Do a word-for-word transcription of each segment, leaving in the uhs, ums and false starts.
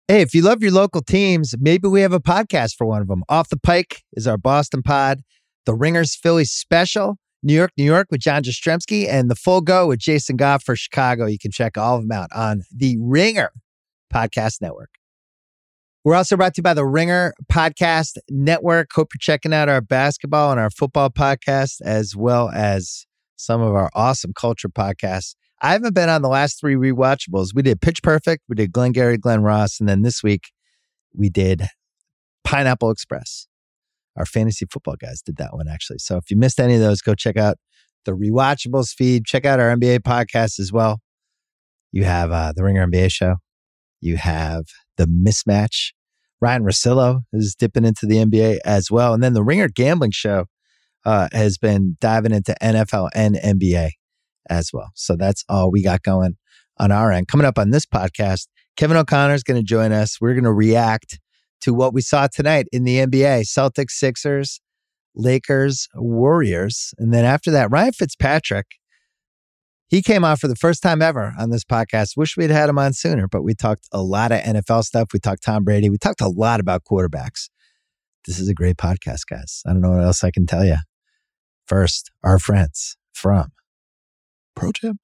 Hey, if you love your local teams, maybe we have a podcast for one of them. Off the Pike is our Boston pod. The Ringers Philly Special, New York, New York with John Jastrzemski, and The Full Go with Jason Goff for Chicago. You can check all of them out on the Ringer Podcast Network. We're also brought to you by the Ringer Podcast Network. Hope you're checking out our basketball and our football podcast, as well as some of our awesome culture podcasts. I haven't been on the last three rewatchables. We did Pitch Perfect, we did Glengarry Glen Ross, and then this week we did Pineapple Express. Our fantasy football guys did that one, actually. So if you missed any of those, go check out the rewatchables feed. Check out our N B A podcast as well. You have uh, the Ringer N B A show. You have the Mismatch. Ryan Russillo is dipping into the N B A as well. And then the Ringer Gambling show uh, has been diving into N F L and N B A as well. So that's all we got going on our end. Coming up on this podcast, Kevin O'Connor is going to join us. We're going to react to what we saw tonight in the N B A. Celtics, Sixers, Lakers, Warriors. And then after that, Ryan Fitzpatrick, he came on for the first time ever on this podcast. Wish we'd had him on sooner, but we talked a lot of N F L stuff. We talked Tom Brady. We talked a lot about quarterbacks. This is a great podcast, guys. I don't know what else I can tell you. First, our friends from Pro Tip.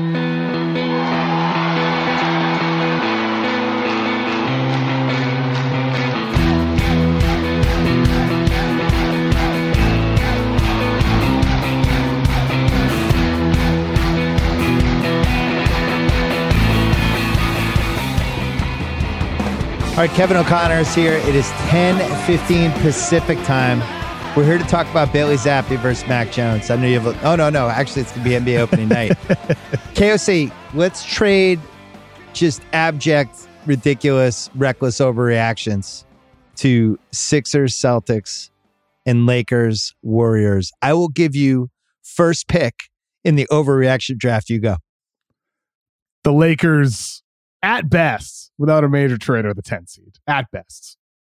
All right, Kevin O'Connor is here. It is ten fifteen Pacific time. We're here to talk about Bailey Zappi versus Mac Jones. I know you have. Oh no, no. Actually, it's gonna be N B A opening night. K O C, let's trade just abject, ridiculous, reckless overreactions to Sixers, Celtics, and Lakers, Warriors. I will give you first pick in the overreaction draft. You go. The Lakers, at best, without a major trade, are the tenth seed. At best.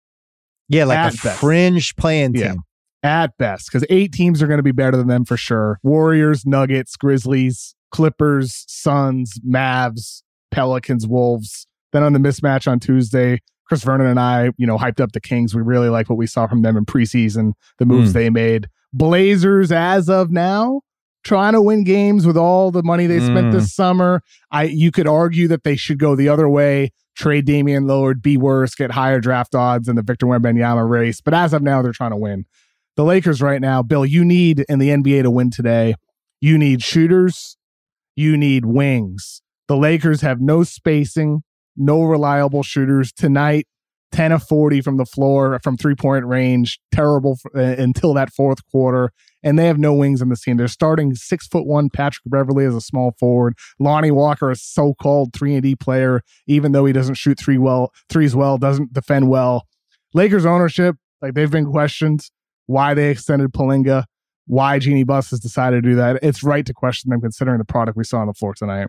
Yeah, like at a best. fringe playing team. Yeah. At best, because eight teams are going to be better than them for sure. Warriors, Nuggets, Grizzlies, Clippers, Suns, Mavs, Pelicans, Wolves. Then on the mismatch on Tuesday, Chris Vernon and I, you know, hyped up the Kings. We really like what we saw from them in preseason, the moves mm. they made. Blazers, as of now, trying to win games with all the money they mm. spent this summer. I you could argue that they should go the other way, trade Damian Lillard, be worse, get higher draft odds in the Victor Wembanyama race. But as of now, they're trying to win. The Lakers right now, Bill, you need in the N B A to win today, you need shooters, you need wings. The Lakers have no spacing, no reliable shooters. Tonight, ten of forty from the floor, from three-point range, terrible for, uh, until that fourth quarter, and they have no wings in the team. They're starting six foot one Patrick Beverley as a small forward. Lonnie Walker, a so-called three and D player, even though he doesn't shoot three well, threes well, doesn't defend well. Lakers ownership, like they've been questioned. Why they extended Pelinka, why Jeannie Buss has decided to do that. It's right to question them considering the product we saw on the floor tonight.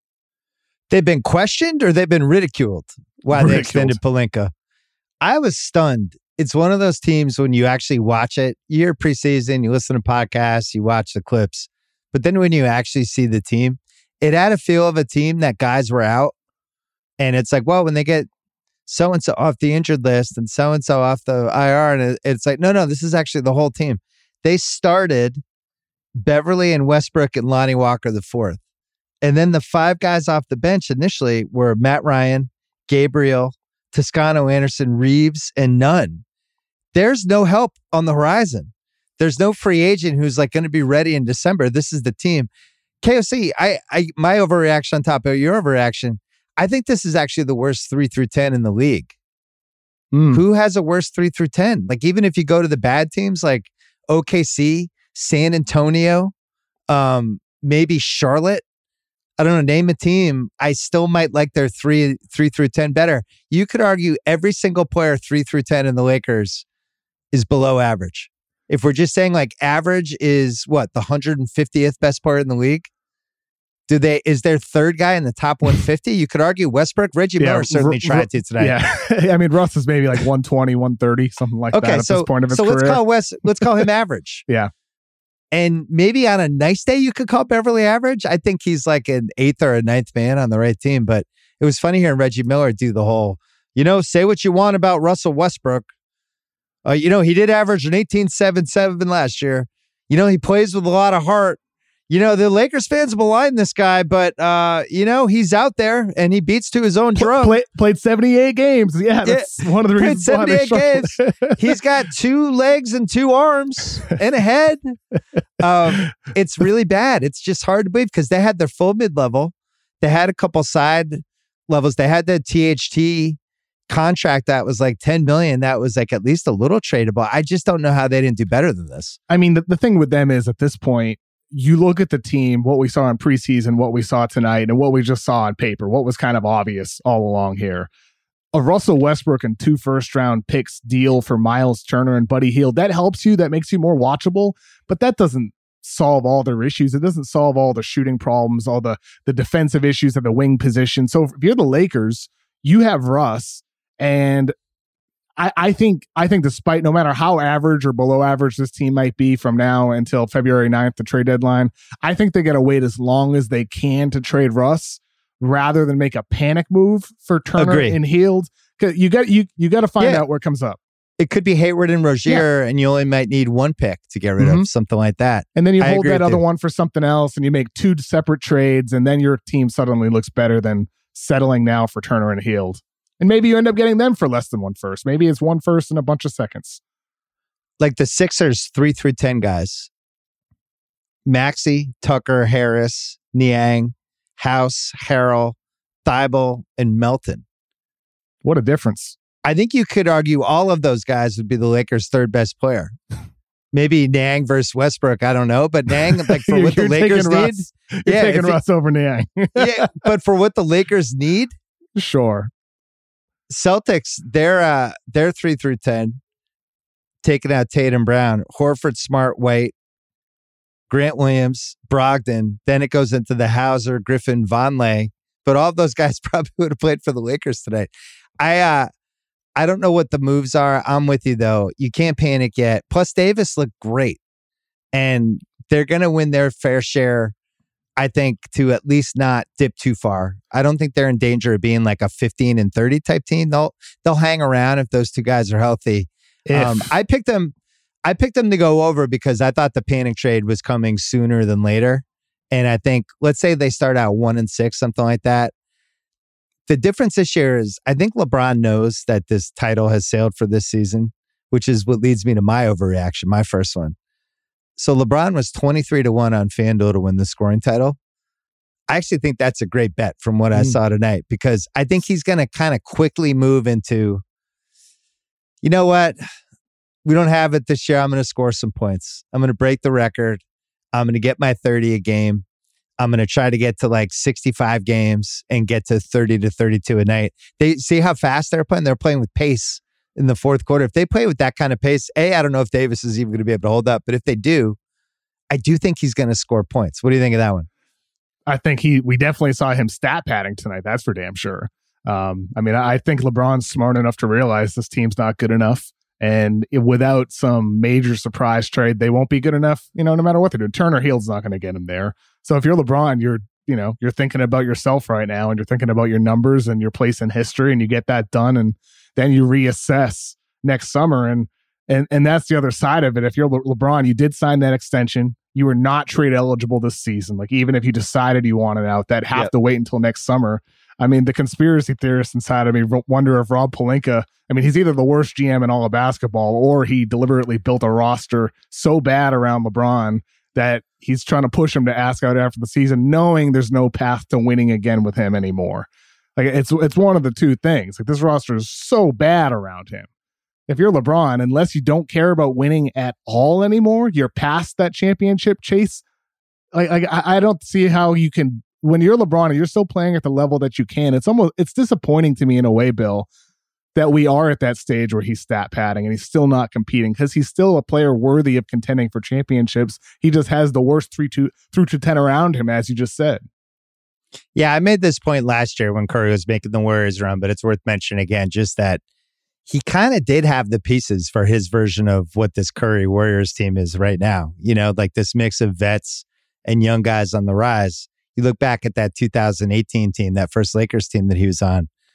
They've been questioned or they've been ridiculed why ridiculed. They extended Pelinka. I was stunned. It's one of those teams when you actually watch it, you hear preseason, you listen to podcasts, you watch the clips, but then when you actually see the team, it had a feel of a team that guys were out. And it's like, well, when they get so-and-so off the injured list and so-and-so off the I R. And it's like, no, no, this is actually the whole team. They started Beverly and Westbrook and Lonnie Walker the fourth. And then the five guys off the bench initially were Matt Ryan, Gabriel, Toscano Anderson, Reeves, and Nunn. There's no help on the horizon. There's no free agent who's like going to be ready in December. This is the team. K O C, I, I, my overreaction on top of your overreaction, I think this is actually the worst three through ten in the league. Mm. Who has a worse three through ten? Like, even if you go to the bad teams like O K C, San Antonio, um, maybe Charlotte, I don't know, name a team, I still might like their three, three through ten better. You could argue every single player three through ten in the Lakers is below average. If we're just saying like average is what, the one hundred fiftieth best player in the league? Do they, is their third guy in the top one fifty? You could argue Westbrook. Reggie yeah, Miller certainly r- tried r- to tonight. Yeah. I mean, Russ is maybe like one twenty, one thirty, something like okay, that at so, this point of his so career. So let's call Wes, let's call him average. Yeah. And maybe on a nice day, you could call Beverly average. I think he's like an eighth or a ninth man on the right team. But it was funny hearing Reggie Miller do the whole, you know, say what you want about Russell Westbrook. Uh, you know, he did average an eighteen seven seven last year. You know, he plays with a lot of heart. You know, the Lakers fans malign this guy, but, uh, you know, he's out there and he beats to his own drum. Play, played seventy-eight games. Yeah, that's yeah, one of the reasons why seventy-eight games. He's got two legs and two arms and a head. Um, it's really bad. It's just hard to believe because they had their full mid-level. They had a couple side levels. They had the T H T contract that was like ten million. That was like at least a little tradable. I just don't know how they didn't do better than this. I mean, the, the thing with them is at this point, you look at the team, what we saw in preseason, what we saw tonight, and what we just saw on paper, what was kind of obvious all along here. A Russell Westbrook and two first round picks deal for Miles Turner and Buddy Hield, that helps you, that makes you more watchable, but that doesn't solve all their issues. It doesn't solve all the shooting problems, all the, the defensive issues at the wing position. So if you're the Lakers, you have Russ, and I, I think I think despite no matter how average or below average this team might be from now until February ninth, the trade deadline, I think they got to wait as long as they can to trade Russ rather than make a panic move for Turner Agree. and Hield. You got you you got to find yeah. out where it comes up. It could be Hayward and Rozier, yeah. and you only might need one pick to get rid mm-hmm. of something like that. And then you I hold that other you. one for something else, and you make two separate trades, and then your team suddenly looks better than settling now for Turner and Hield. And maybe you end up getting them for less than one first. Maybe it's one first and a bunch of seconds. Like the Sixers three through ten guys. Maxey, Tucker, Harris, Niang, House, Harrell, Thibault, and Melton. What a difference. I think you could argue all of those guys would be the Lakers' third best player. Maybe Niang versus Westbrook. I don't know. But Niang, like for what the Lakers need. Russ. You're yeah, taking Russ it, over Niang. yeah, but for what the Lakers need. Sure. Celtics, they're uh, they're three through ten, taking out Tatum, Brown, Horford, Smart, White, Grant Williams, Brogdon. Then it goes into the Hauser, Griffin, Vonleh. But all of those guys probably would have played for the Lakers today. I uh, I don't know what the moves are. I'm with you though. You can't panic yet. Plus, Davis looked great, and they're going to win their fair share. I think to at least not dip too far. I don't think they're in danger of being like a fifteen and thirty type team. They'll they'll hang around if those two guys are healthy. Um, I picked them. I picked them to go over because I thought the panic trade was coming sooner than later. And I think let's say they start out one and six, something like that. The difference this year is I think LeBron knows that this title has sailed for this season, which is what leads me to my overreaction, my first one. So LeBron was twenty-three to one on FanDuel to win the scoring title. I actually think that's a great bet from what mm. I saw tonight because I think he's going to kind of quickly move into, you know what? We don't have it this year. I'm going to score some points. I'm going to break the record. I'm going to get my thirty a game. I'm going to try to get to like sixty-five games and get to thirty to thirty-two a night. They see how fast they're playing. They're playing with pace in the fourth quarter. If they play with that kind of pace, A, I don't know if Davis is even going to be able to hold up, but if they do, I do think he's going to score points. What do you think of that one? I think he, we definitely saw him stat padding tonight. That's for damn sure. Um, I mean, I think LeBron's smart enough to realize this team's not good enough. And it, without some major surprise trade, they won't be good enough, you know, no matter what they do. Turner Hield's not going to get him there. So if you're LeBron, you're, you know, you're thinking about yourself right now and you're thinking about your numbers and your place in history and you get that done. And then you reassess next summer. And, and, and that's the other side of it. If you're Le- LeBron, you did sign that extension. You were not trade eligible this season. Like even if you decided you wanted out, that have yep. to wait until next summer. I mean, the conspiracy theorist inside of me wonder if Rob Pelinka, I mean, he's either the worst G M in all of basketball or he deliberately built a roster so bad around LeBron that he's trying to push him to ask out after the season, knowing there's no path to winning again with him anymore. Like it's it's one of the two things. Like this roster is so bad around him. If you're LeBron, unless you don't care about winning at all anymore, you're past that championship chase. Like, like I, I don't see how you can. When you're LeBron and you're still playing at the level that you can, it's almost it's disappointing to me in a way, Bill, that we are at that stage where he's stat padding and he's still not competing because he's still a player worthy of contending for championships. He just has the worst three two through to ten around him, as you just said. Yeah, I made this point last year when Curry was making the Warriors run, but it's worth mentioning again, just that he kind of did have the pieces for his version of what this Curry Warriors team is right now. You know, like this mix of vets and young guys on the rise. You look back at that two thousand eighteen team, that first Lakers team that he was on.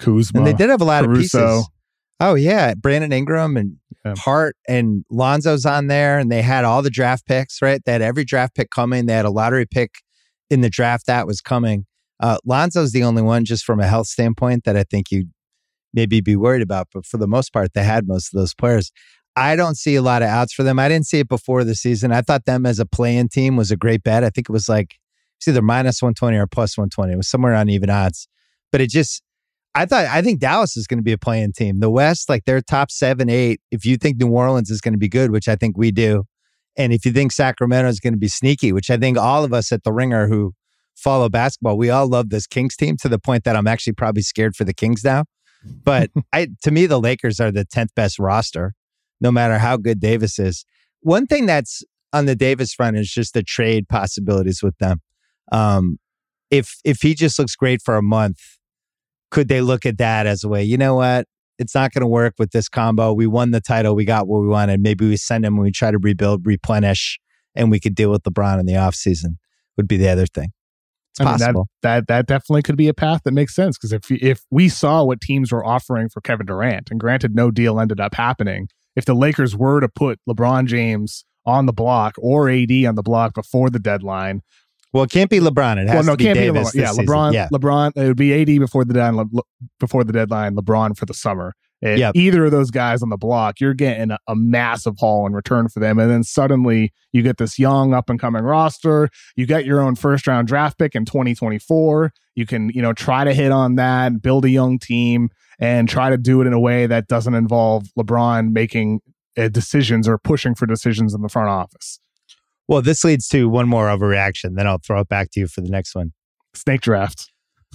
Kuzma. And they did have a lot Caruso. of pieces. Oh, yeah. Brandon Ingram and Yeah. Hart and Lonzo's on there. And they had all the draft picks, right? They had every draft pick coming. They had a lottery pick in the draft that was coming. Uh, Lonzo's the only one, just from a health standpoint, that I think you maybe be worried about. But for the most part, they had most of those players. I don't see a lot of outs for them. I didn't see it before the season. I thought them as a play-in team was a great bet. I think it was like, it's either minus one twenty or plus one twenty. It was somewhere on even odds. But it just, I thought, I think Dallas is going to be a play-in team. The West, like they're top seven, eight. If you think New Orleans is going to be good, which I think we do, and if you think Sacramento is going to be sneaky, which I think all of us at The Ringer who follow basketball, we all love this Kings team to the point that I'm actually probably scared for the Kings now. But I, to me, the Lakers are the tenth best roster, no matter how good Davis is. One thing that's on the Davis front is just the trade possibilities with them. Um, if if he just looks great for a month, could they look at that as a way, you know what? It's not going to work with this combo. We won the title. We got what we wanted. Maybe we send him and we try to rebuild, replenish, and we could deal with LeBron in the offseason would be the other thing. It's I mean, possible. That, that that definitely could be a path that makes sense, because if if we saw what teams were offering for Kevin Durant, and granted no deal ended up happening, if the Lakers were to put LeBron James on the block or A D on the block before the deadline. Well, it can't be LeBron. It has well, no, to be can't Davis. Be LeBron. Yeah, this LeBron. season. Yeah. LeBron. It would be A D before the deadline. Le, before the deadline. LeBron for the summer. If Yep. Either of those guys on the block, you're getting a, a massive haul in return for them, and then suddenly you get this young up and coming roster. You get your own first round draft pick in twenty twenty-four. You can, you know, try to hit on that, build a young team, and try to do it in a way that doesn't involve LeBron making uh, decisions or pushing for decisions in the front office. Well, this leads to one more overreaction. Then I'll throw it back to you for the next one. Snake draft.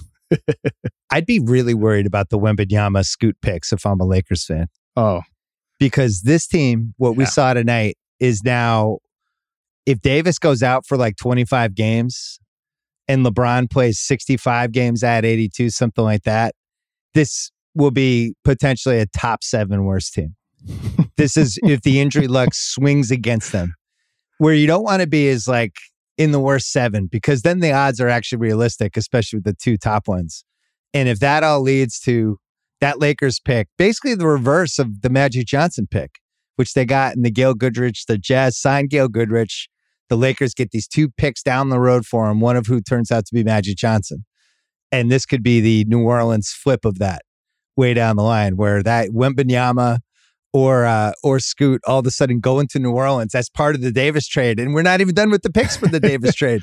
I'd be really worried about the Wembanyama Scoot picks if I'm a Lakers fan. Oh, because this team, what we Yeah. saw tonight, is now, if Davis goes out for like twenty-five games and LeBron plays sixty-five games at eighty-two, something like that, this will be potentially a top seven worst team. This is if the injury luck swings against them. Where you don't want to be is like in the worst seven, because then the odds are actually realistic, especially with the two top ones. And if that all leads to that Lakers pick, basically the reverse of the Magic Johnson pick, which they got in the Gail Goodrich, the Jazz signed Gail Goodrich. The Lakers get these two picks down the road for him, one of who turns out to be Magic Johnson. And this could be the New Orleans flip of that way down the line, where that Wembanyama or uh, or Scoot all of a sudden go into New Orleans as part of the Davis trade. And we're not even done with the picks for the Davis trade.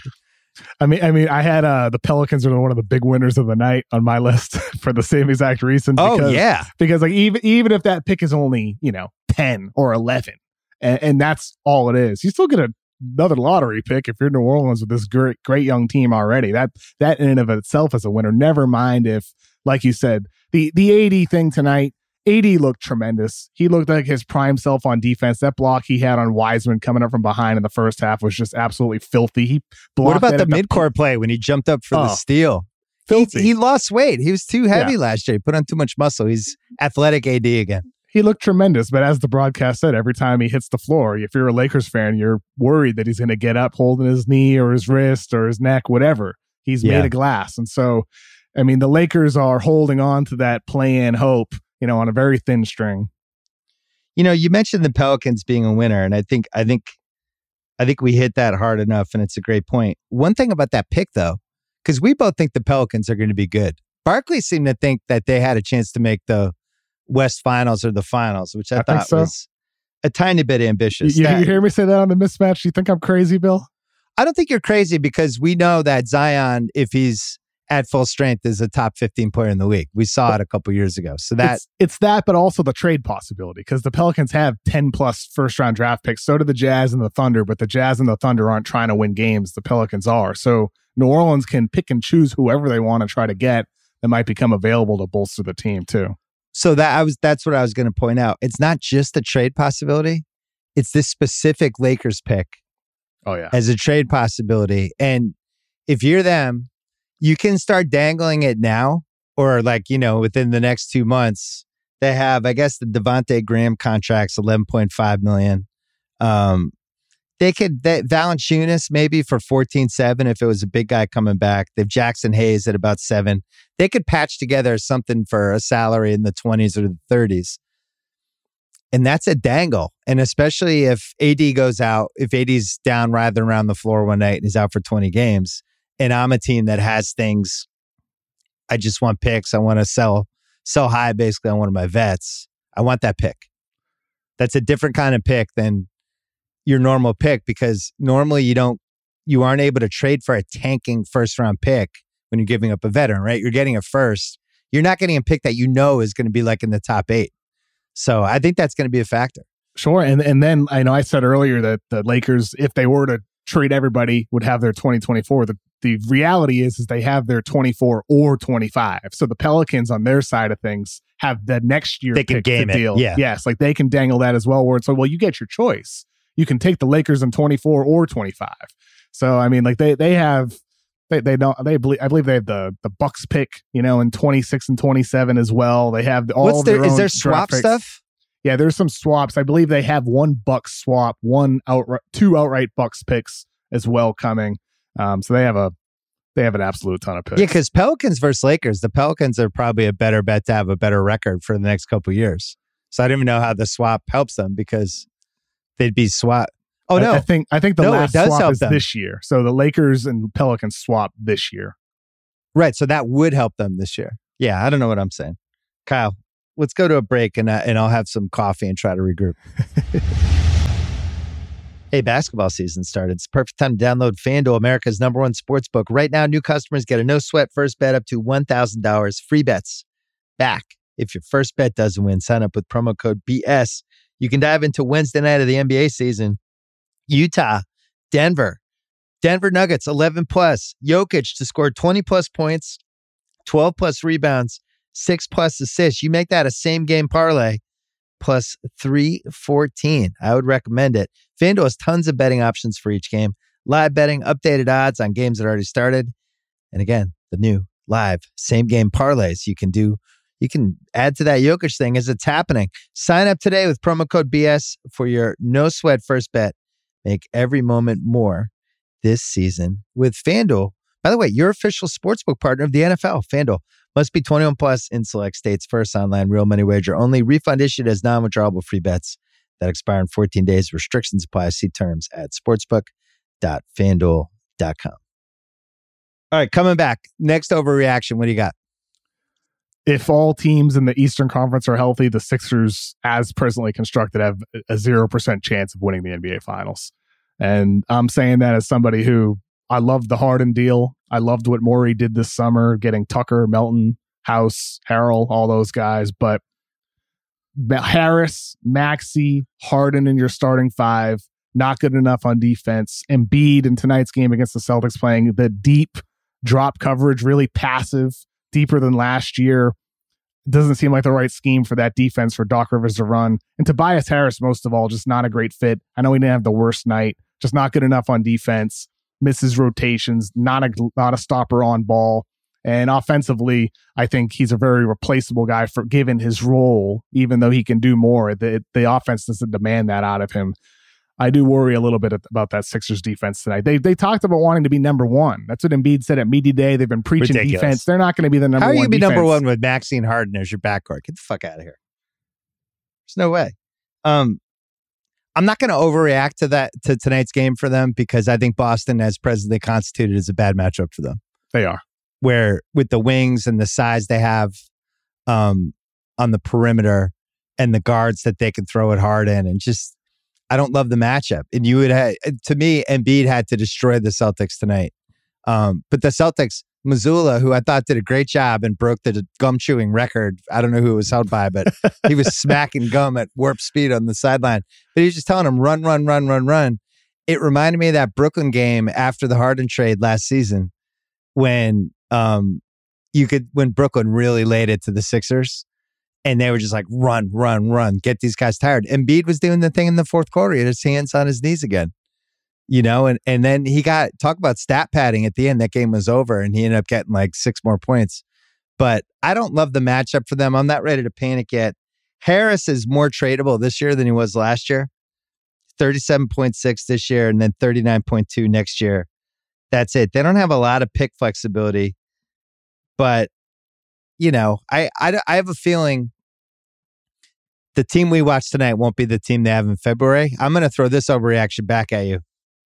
I mean, I mean, I had uh, the Pelicans are one of the big winners of the night on my list for the same exact reason. Oh, because, yeah. Because like even even if that pick is only, you know, ten or eleven, and, and that's all it is, you still get a, another lottery pick if you're New Orleans with this great great young team already. That that in and of itself is a winner. Never mind if, like you said, the the A D thing tonight. A D looked tremendous. He looked like his prime self on defense. That block he had on Wiseman coming up from behind in the first half was just absolutely filthy. He What about the that- midcourt play when he jumped up for Oh, the steal? He, filthy. he lost weight. He was too heavy Yeah. last year. He put on too much muscle. He's athletic A D again. He looked tremendous, but as the broadcast said, every time he hits the floor, if you're a Lakers fan, you're worried that he's going to get up holding his knee or his wrist or his neck, whatever. He's Yeah. made of glass. And so, I mean, the Lakers are holding on to that play-in hope, you know, on a very thin string. You know, you mentioned the Pelicans being a winner, and I think I think I think we hit that hard enough, and it's a great point. One thing about that pick, though, because we both think the Pelicans are going to be good. Barkley seemed to think that they had a chance to make the West Finals or the Finals, which I, I think thought so. was a tiny bit ambitious. You, That- you hear me say that on the mismatch? You think I'm crazy, Bill? I don't think you're crazy, because we know that Zion, if he's at full strength, is a top fifteen player in the league. We saw it a couple years ago. So that it's, it's that, but also the trade possibility, because the Pelicans have ten plus first round draft picks. So do the Jazz and the Thunder, but the Jazz and the Thunder aren't trying to win games. The Pelicans are. So New Orleans can pick and choose whoever they want to try to get that might become available to bolster the team too. So that I was that's what I was going to point out. It's not just a trade possibility. It's this specific Lakers pick Oh yeah. as a trade possibility. And if you're them, you can start dangling it now, or like, you know, within the next two months. They have, I guess, the Devontae Graham contract's eleven point five million. Um, They could, they, Valanciunas maybe for fourteen seven if it was a big guy coming back. They've Jackson Hayes at about seven. They could patch together something for a salary in the twenties or the thirties. And that's a dangle. And especially if A D goes out, if A D's down rather than around the floor one night and he's out for twenty games, and I'm a team that has things, I just want picks. I want to sell, sell high basically on one of my vets. I want that pick. That's a different kind of pick than your normal pick, because normally you don't, you aren't able to trade for a tanking first round pick when you're giving up a veteran, right? You're getting a first. You're not getting a pick that you know is going to be like in the top eight. So I think that's going to be a factor. Sure. And and then I know I said earlier that the Lakers, if they were to trade everybody, would have their twenty twenty-four. The, the reality is, is they have their twenty-four or twenty-five. So the Pelicans on their side of things have the next year they can pick game the it. deal. Yeah. Yes. Like they can dangle that as well, where it's like, well, you get your choice. You can take the Lakers in twenty-four or twenty-five. So, I mean, like they, they have, they, they don't, they believe, I believe they have the, the Bucks pick, you know, in twenty-six and twenty-seven as well. They have all What's of there, their is own there draft swap picks. stuff? Yeah, there's some swaps. I believe they have one Bucks swap, one outright, two outright Bucks picks as well coming. Um, so they have a, they have an absolute ton of picks. Yeah, because Pelicans versus Lakers, the Pelicans are probably a better bet to have a better record for the next couple of years. So I don't even know how the swap helps them, because they'd be swap. Oh no, I, I think I think the No, it last does swap help is them. this year. So the Lakers and Pelicans swap this year. right. So that would help them this year. Yeah, I don't know what I'm saying. Kyle, let's go to a break and uh, and I'll have some coffee and try to regroup. Hey, basketball season started. It's the perfect time to download FanDuel, America's number one sports book. Right now, new customers get a no-sweat first bet up to one thousand dollars. Free bets back if your first bet doesn't win. Sign up with promo code B S. You can dive into Wednesday night of the N B A season. Utah, Denver. Denver Nuggets, eleven plus. Jokic to score twenty plus points, twelve plus rebounds, six plus assists. You make that a same-game parlay, plus three fourteen. I would recommend it. FanDuel has tons of betting options for each game. Live betting, updated odds on games that already started. And again, the new live same-game parlays you can do. You can add to that Jokic thing as it's happening. Sign up today with promo code B S for your no-sweat first bet. Make every moment more this season with FanDuel. By the way, your official sportsbook partner of the N F L. FanDuel must be twenty-one plus in select states. First online real money wager only. Refund issued as non-withdrawable free bets that expire in fourteen days. Restrictions apply. See terms at sportsbook dot fanduel dot com. All right, coming back. Next overreaction. What do you got? If all teams in the Eastern Conference are healthy, the Sixers, as presently constructed, have a zero percent chance of winning the N B A Finals. And I'm saying that as somebody who, I loved the Harden deal. I loved what Morey did this summer, getting Tucker, Melton, House, Harrell, all those guys. But Harris, Maxey, Harden in your starting five, not good enough on defense. Embiid in tonight's game against the Celtics playing the deep drop coverage, really passive, deeper than last year. Doesn't seem like the right scheme for that defense for Doc Rivers to run. And Tobias Harris, most of all, just not a great fit. I know he didn't have the worst night, just not good enough on defense, misses rotations, not a, not a stopper on ball. And offensively, I think he's a very replaceable guy for given his role, even though he can do more. The, the offense doesn't demand that out of him. I do worry a little bit about that Sixers defense tonight. They they talked about wanting to be number one. That's what Embiid said at Media Day. They've been preaching Ridiculous. defense. They're not going to be the number How one are you going to be defense. number one with Maxey and Harden as your backcourt? Get the fuck out of here. There's no way. Um, I'm not going to overreact to that to tonight's game for them, because I think Boston, as presently constituted, is a bad matchup for them. They are. Where with the wings and the size they have um, on the perimeter and the guards that they can throw it hard in, and just, I don't love the matchup. And you would have, to me, Embiid had to destroy the Celtics tonight. Um, but the Celtics, Mazzulla, who I thought did a great job and broke the gum chewing record. I don't know who it was held by, but he was smacking gum at warp speed on the sideline. But he was just telling him, run, run, run, run, run. It reminded me of that Brooklyn game after the Harden trade last season, when um, you could, when Brooklyn really laid it to the Sixers. And they were just like, run, run, run, get these guys tired. Embiid was doing the thing in the fourth quarter. He had his hands on his knees again, you know, and, and then he got, talk about stat padding at the end. That game was over and he ended up getting like six more points. But I don't love the matchup for them. I'm not ready to panic yet. Harris is more tradable this year than he was last year. thirty-seven point six this year, and then thirty-nine point two next year. That's it. They don't have a lot of pick flexibility, but you know, I, I, I have a feeling the team we watch tonight won't be the team they have in February. I'm going to throw this overreaction back at you.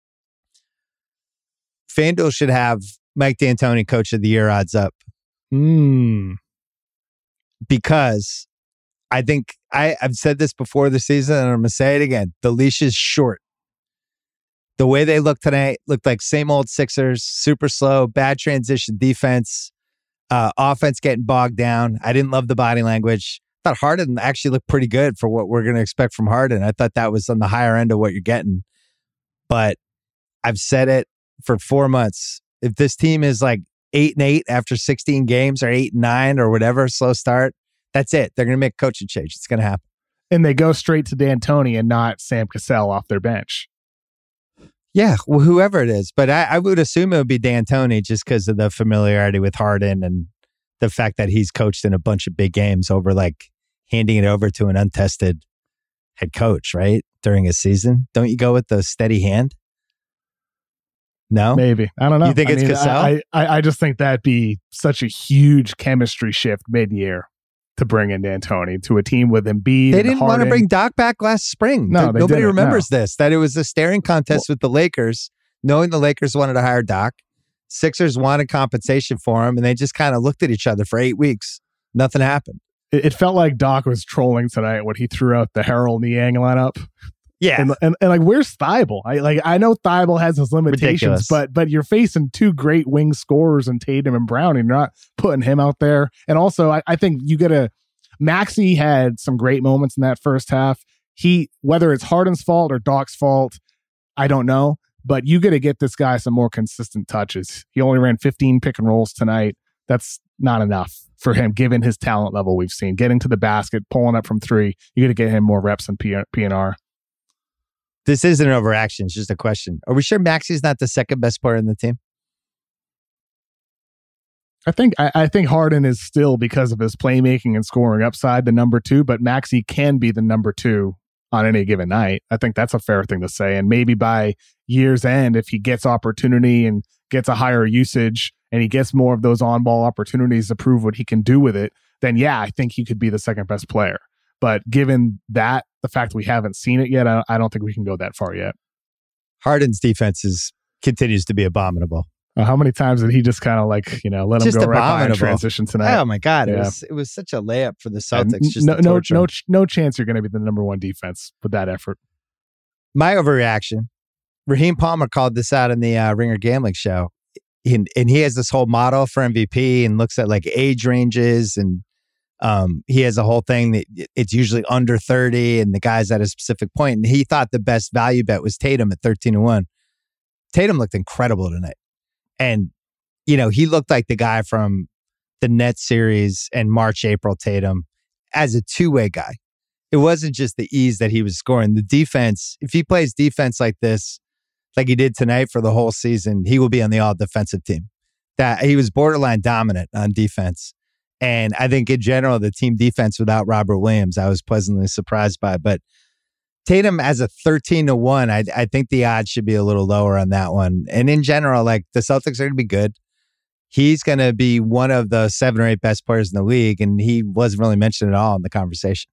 FanDuel should have Mike D'Antoni Coach of the Year odds up. Hmm. Because I think I, I've said this before the season, and I'm going to say it again. The leash is short. The way they look tonight looked like same old Sixers, super slow, bad transition defense, uh, offense getting bogged down. I didn't love the body language. I thought Harden actually looked pretty good for what we're going to expect from Harden. I thought that was on the higher end of what you're getting. But I've said it for four months. If this team is like eight and eight after sixteen games, or eight and nine or whatever, slow start, that's it. They're going to make a coaching change. It's going to happen. And they go straight to D'Antoni and not Sam Cassell off their bench. Yeah, well, whoever it is. But I, I would assume it would be D'Antoni just because of the familiarity with Harden and the fact that he's coached in a bunch of big games over like handing it over to an untested head coach, right? During a season. Don't you go with the steady hand? No? Maybe. I don't know. You think I it's mean, Cassell? I, I, I just think that'd be such a huge chemistry shift mid-year to bring in D'Antoni to a team with Embiid. They and didn't Harden. want to bring Doc back last spring. No, Th- they Nobody didn't, remembers no. this, that it was a staring contest Well, with the Lakers, knowing the Lakers wanted to hire Doc. Sixers wanted compensation for him, and they just kind of looked at each other for eight weeks. Nothing happened. It, it felt like Doc was trolling tonight when he threw out the Harrell Niang lineup. Yeah. And, and, and like, where's Thibault? I like I know Thibault has his limitations, Ridiculous. but but you're facing two great wing scorers in Tatum and Brown, and you're not putting him out there. And also, I, I think you gotta Maxey had some great moments in that first half. He, whether it's Harden's fault or Doc's fault, I don't know, but you got to get this guy some more consistent touches. He only ran fifteen pick and rolls tonight. That's not enough for him, given his talent level we've seen. Getting to the basket, pulling up from three, you got to get him more reps in P and R. This isn't an overaction. It's just a question. Are we sure Maxey's not the second best player in the team? I think I, I think Harden is still, because of his playmaking and scoring upside, the number two, but Maxey can be the number two on any given night. I think that's a fair thing to say. And maybe by year's end, if he gets opportunity and gets a higher usage and he gets more of those on-ball opportunities to prove what he can do with it, then yeah, I think he could be the second best player. But given that, the fact we haven't seen it yet, I, I don't think we can go that far yet. Harden's defense is, continues to be abominable. Uh, how many times did he just kind of like, you know, let him Just go right behind abominable. transition tonight? Oh my God. It Yeah. was it was such a layup for the And Celtics. Just no, to no, torture no, them. ch- no chance you're going to be the number one defense with that effort. My overreaction, Raheem Palmer called this out in the uh, Ringer Gambling Show. And, and he has this whole model for M V P and looks at like age ranges. And um, he has a whole thing that it's usually under thirty and the guy's at a specific point. And he thought the best value bet was Tatum at thirteen to one. Tatum looked incredible tonight. And, you know, he looked like the guy from the Nets series and March, April Tatum as a two-way guy. It wasn't just the ease that he was scoring. The defense, if he plays defense like this, like he did tonight for the whole season, he will be on the all-defensive team. That he was borderline dominant on defense. And I think in general, the team defense without Robert Williams, I was pleasantly surprised by. But Tatum as a thirteen to one, I, I think the odds should be a little lower on that one. And in general, like the Celtics are going to be good. He's going to be one of the seven or eight best players in the league, and he wasn't really mentioned at all in the conversation.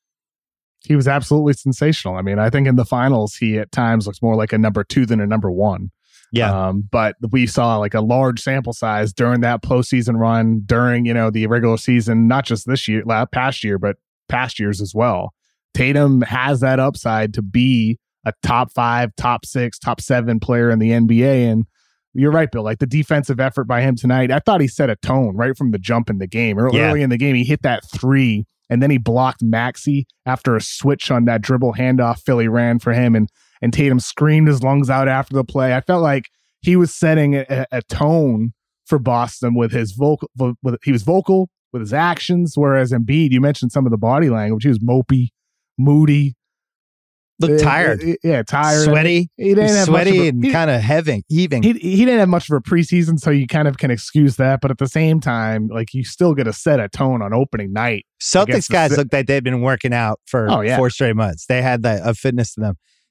He was absolutely sensational. I mean, I think in the finals, he at times looks more like a number two than a number one. Yeah. Um, but we saw like a large sample size during that postseason run, during, you know, the regular season, not just this year, past year, but past years as well. Tatum has that upside to be a top five, top six, top seven player in the N B A. And you're right, Bill. Like the defensive effort by him tonight, I thought he set a tone right from the jump in the game. Early, Yeah. early in the game, he hit that three, and then he blocked Maxey after a switch on that dribble handoff Philly ran for him, and and Tatum screamed his lungs out after the play. I felt like he was setting a, a tone for Boston with his vocal. With, he was vocal with his actions, whereas Embiid, you mentioned some of the body language. He was mopey, moody. Looked Uh, tired. uh, yeah, tired. Sweaty. He didn't have much of Sweaty a- and he- kind of heavy, heaving. he he didn't have much of a preseason, so you kind of can excuse that. But at the same time, like you still got to set a tone on opening night. Celtics against the guys Si- looked like they'd been working out for Oh, yeah. four straight months. They had that a fitness to them.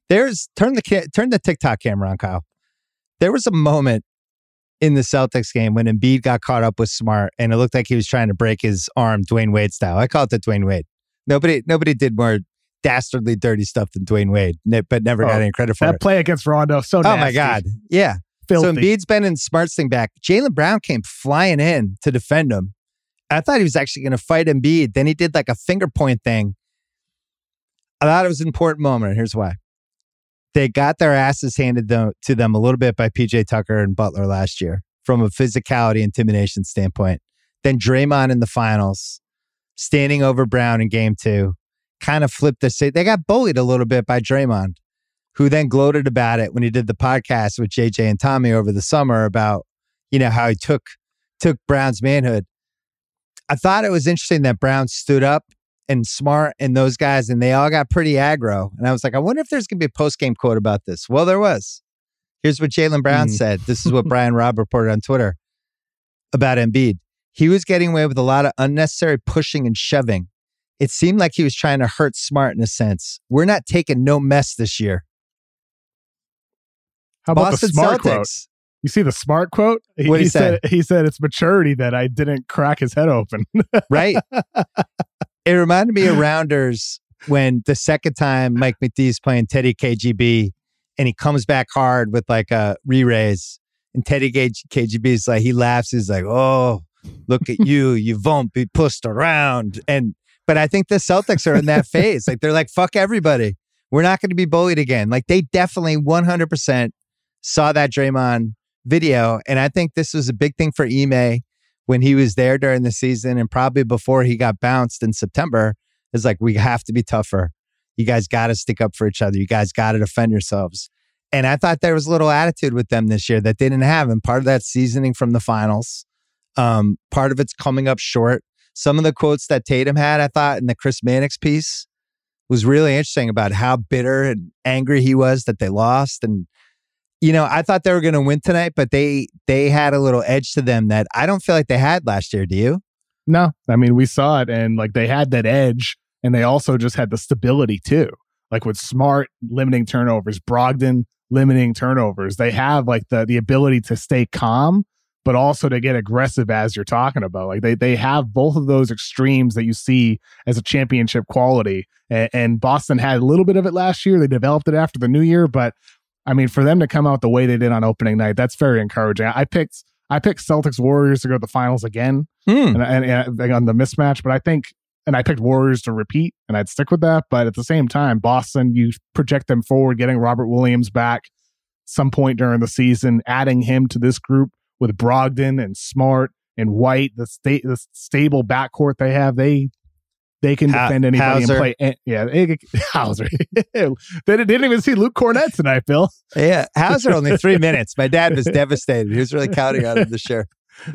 There's turn the ca- turn the TikTok camera on, Kyle. There was a moment in the Celtics game when Embiid got caught up with Smart, and it looked like he was trying to break his arm, Dwayne Wade style. I call it the Dwayne Wade. Nobody, nobody did more dastardly, dirty stuff than Dwayne Wade, but never oh, got any credit for that it. That play against Rondo, so nasty. Oh my God, yeah. Filthy. So Embiid's been in Smart's thing back. Jaylen Brown came flying in to defend him. I thought he was actually going to fight Embiid. Then he did like a finger point thing. I thought it was an important moment. Here's why. They got their asses handed to them a little bit by P J Tucker and Butler last year from a physicality, intimidation standpoint. Then Draymond in the finals, standing over Brown in game two, kind of flipped the state. They got bullied a little bit by Draymond, who then gloated about it when he did the podcast with J J and Tommy over the summer about, you know, how he took took Brown's manhood. I thought it was interesting that Brown stood up and Smart and those guys, and they all got pretty aggro. And I was like, I wonder if there's going to be a post-game quote about this. Well, there was. Here's what Jaylen Brown mm. said. This is what Brian Robb reported on Twitter about Embiid. He was getting away with a lot of unnecessary pushing and shoving. It seemed like he was trying to hurt Smart in a sense. We're not taking no mess this year. How about Boston the Smart Celtics. Quote? You see the Smart quote? He, what did he, he say? said? He said it's maturity that I didn't crack his head open. Right. It reminded me of Rounders when the second time Mike McDee's playing Teddy K G B and he comes back hard with like a re-raise and Teddy K G B's like, he laughs. He's like, oh, look at you. You won't be pushed around. And, but I think the Celtics are in that phase. Like they're like, fuck everybody. We're not going to be bullied again. Like they definitely one hundred percent saw that Draymond video. And I think this was a big thing for Ime when he was there during the season and probably before he got bounced in September. Is like, we have to be tougher. You guys got to stick up for each other. You guys got to defend yourselves. And I thought there was a little attitude with them this year that they didn't have. And part of that seasoning from the finals. Um, part of it's coming up short. Some of the quotes that Tatum had, I thought, in the Chris Mannix piece was really interesting about how bitter and angry he was that they lost. And, you know, I thought they were going to win tonight, but they they had a little edge to them that I don't feel like they had last year. Do you? No. I mean, we saw it and like they had that edge and they also just had the stability too. Like with Smart limiting turnovers, Brogdon limiting turnovers. They have like the the ability to stay calm, but also to get aggressive as you're talking about. Like they they have both of those extremes that you see as a championship quality. And, and Boston had a little bit of it last year. They developed it after the new year, but I mean, for them to come out the way they did on opening night, that's very encouraging. I picked I picked Celtics Warriors to go to the finals again, hmm. and, and, and on the mismatch. But I think, and I picked Warriors to repeat, and I'd stick with that. But at the same time, Boston, you project them forward, getting Robert Williams back some point during the season, adding him to this group with Brogdon and Smart and White, the state the stable backcourt they have. They They can defend anybody Hauser. and play. And, yeah, they, Hauser. they didn't even see Luke Cornett tonight, Bill. Yeah, Hauser only three minutes. My dad was devastated. He was really counting on him this year.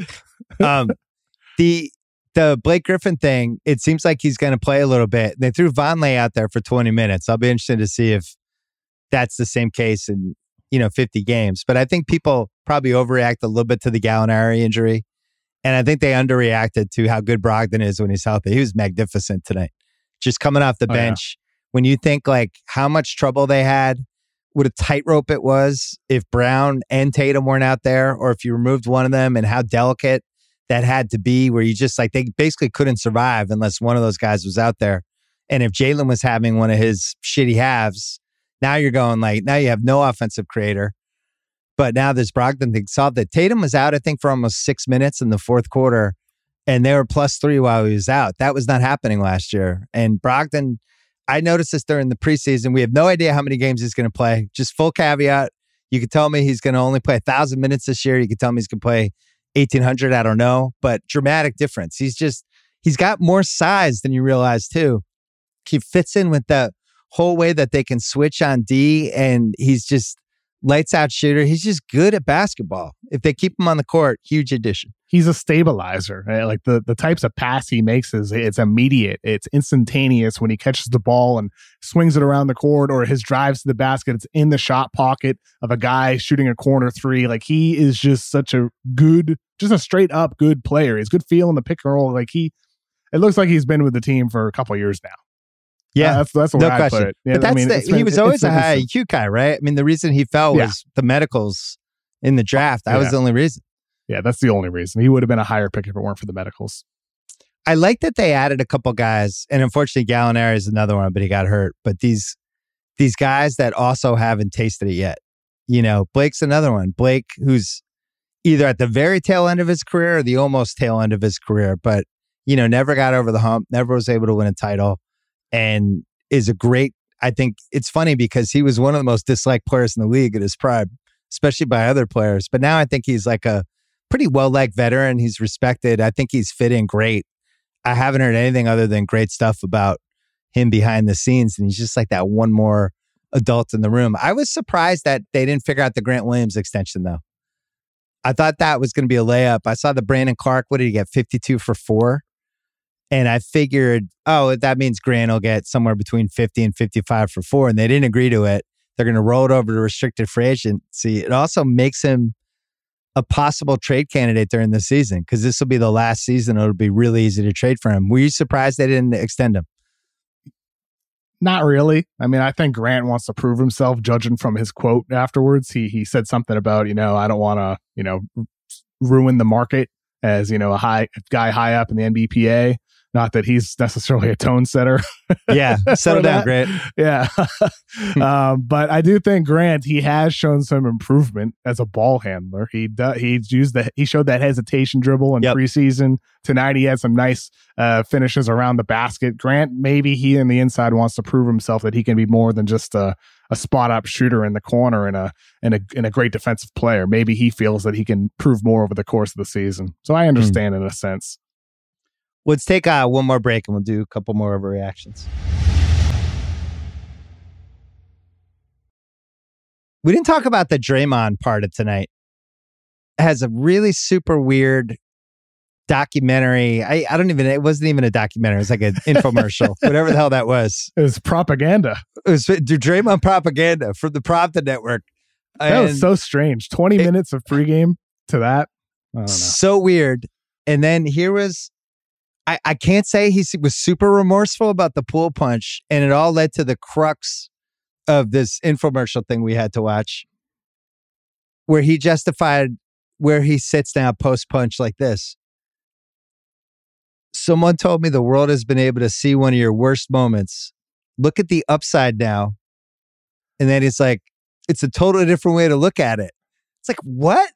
Um, the the Blake Griffin thing, it seems like he's going to play a little bit. They threw Vonleh out there for twenty minutes. I'll be interested to see if that's the same case in, you know, fifty games. But I think people probably overreact a little bit to the Gallinari injury. And I think they underreacted to how good Brogdon is when he's healthy. He was magnificent tonight. Just coming off the oh, bench. Yeah. When you think like how much trouble they had, what a tightrope it was if Brown and Tatum weren't out there, or if you removed one of them, and how delicate that had to be, where you just like, they basically couldn't survive unless one of those guys was out there. And if Jaylen was having one of his shitty halves, now you're going like, now you have no offensive creator. But now this Brogdon thing solved it. Tatum was out, I think, for almost six minutes in the fourth quarter, and they were plus three while he was out. That was not happening last year. And Brogdon, I noticed this during the preseason. We have no idea how many games he's going to play. Just full caveat. You could tell me he's going to only play one thousand minutes this year. You could tell me he's going to play eighteen hundred. I don't know. But dramatic difference. He's just, he's got more size than you realize, too. He fits in with the whole way that they can switch on D, and he's just lights out shooter. He's just good at basketball. If they keep him on the court, huge addition. He's a stabilizer. Right? Like the, the types of pass he makes is it's immediate. It's instantaneous when he catches the ball and swings it around the court, or his drives to the basket. It's in the shot pocket of a guy shooting a corner three. Like he is just such a good, just a straight up good player. He's good feel in the pick and roll. Like he, it looks like he's been with the team for a couple of years now. Yeah, uh, that's that's the no way I question. put it. Yeah, but that's I mean, the, it's he been- was always it's a been- high I Q guy, right? I mean, the reason he fell Yeah. was the medicals in the draft. That was Yeah. the only reason. Yeah, that's the only reason. He would have been a higher pick if it weren't for the medicals. I like that they added a couple guys, and unfortunately, Gallinari is another one, but he got hurt. But these these guys that also haven't tasted it yet. You know, Blake's another one. Blake, who's either at the very tail end of his career or the almost tail end of his career, but you know, never got over the hump, never was able to win a title, and is a great. I think it's funny because he was one of the most disliked players in the league at his prime, especially by other players. But now I think he's like a pretty well-liked veteran. He's respected. I think he's fit in great. I haven't heard anything other than great stuff about him behind the scenes. And he's just like that one more adult in the room. I was surprised that they didn't figure out the Grant Williams extension, though. I thought that was going to be a layup. I saw the Brandon Clark. What did he get? fifty-two for four. And I figured, oh, that means Grant will get somewhere between fifty and fifty-five for four. And they didn't agree to it. They're going to roll it over to restricted free agency. It also makes him a possible trade candidate during the season because this will be the last season. It'll be really easy to trade for him. Were you surprised they didn't extend him? Not really. I mean, I think Grant wants to prove himself, judging from his quote afterwards. He he said something about, you know, I don't want to, you know, ruin the market as, you know, a high guy high up in the N B P A. Not that he's necessarily a tone setter. Yeah, settle down, that. Grant. Yeah. um, but I do think Grant, he has shown some improvement as a ball handler. He do, he's used the he showed that hesitation dribble in Yep. preseason. Tonight he had some nice uh, finishes around the basket. Grant, maybe he on the inside wants to prove himself that he can be more than just a, a spot up shooter in the corner and a and a and a great defensive player. Maybe he feels that he can prove more over the course of the season. So I understand mm. in a sense. Let's take uh, one more break and we'll do a couple more overreactions. We didn't talk about the Draymond part of tonight. It has a really super weird documentary. I, I don't even, it wasn't even a documentary. It was like an infomercial, whatever the hell that was. It was propaganda. It was Draymond propaganda from the Prompton Network. That and was so strange. twenty it, minutes of pregame to that. I don't know. So weird. And then here was, I, I can't say he was super remorseful about the pool punch, and it all led to the crux of this infomercial thing we had to watch, where he justified where he sits now post-punch like this. Someone told me the world has been able to see one of your worst moments. Look at the upside now. And then it's like, it's a totally different way to look at it. It's like, what?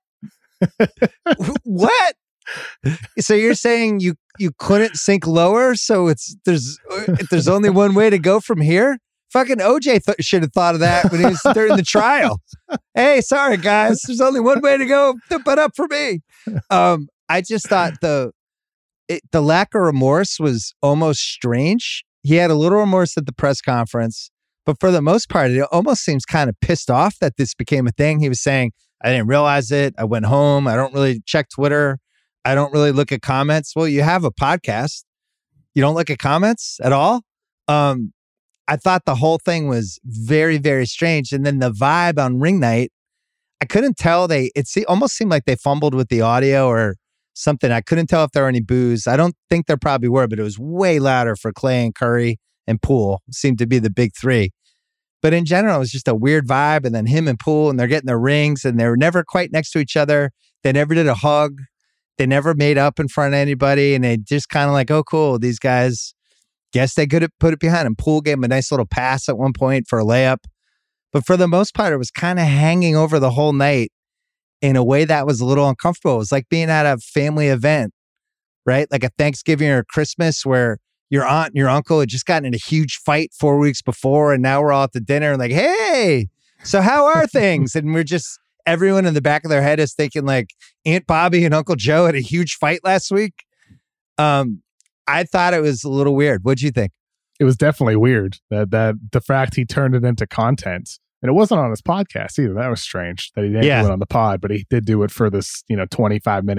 What? So you're saying you you couldn't sink lower? So it's there's there's only one way to go from here? Fucking O J th- should have thought of that when he was during the trial. Hey, sorry guys, there's only one way to go, but up for me. Um, I just thought the it, the lack of remorse was almost strange. He had a little remorse at the press conference, but for the most part, it almost seems kind of pissed off that this became a thing. He was saying, "I didn't realize it. I went home. I don't really check Twitter. I don't really look at comments." Well, you have a podcast. You don't look at comments at all. Um, I thought the whole thing was very, very strange. And then the vibe on ring night, I couldn't tell. They it se- almost seemed like they fumbled with the audio or something. I couldn't tell if there were any boos. I don't think there probably were, but it was way louder for Clay and Curry and Poole. Seemed to be the big three. But in general, it was just a weird vibe. And then him and Poole, and they're getting their rings, and they were never quite next to each other. They never did a hug. They never made up in front of anybody, and they just kind of like, oh, cool. These guys, guess they could have put it behind him. Poole gave him a nice little pass at one point for a layup. But for the most part, it was kind of hanging over the whole night in a way that was a little uncomfortable. It was like being at a family event, right? Like a Thanksgiving or Christmas where your aunt and your uncle had just gotten in a huge fight four weeks before, and now we're all at the dinner and like, hey, so how are things? And we're just... everyone in the back of their head is thinking like Aunt Bobby and Uncle Joe had a huge fight last week. Um, I thought it was a little weird. What'd you think? It was definitely weird that that the fact he turned it into content, and it wasn't on his podcast either. That was strange that he didn't yeah. do it on the pod, but he did do it for this, you know, twenty-five minute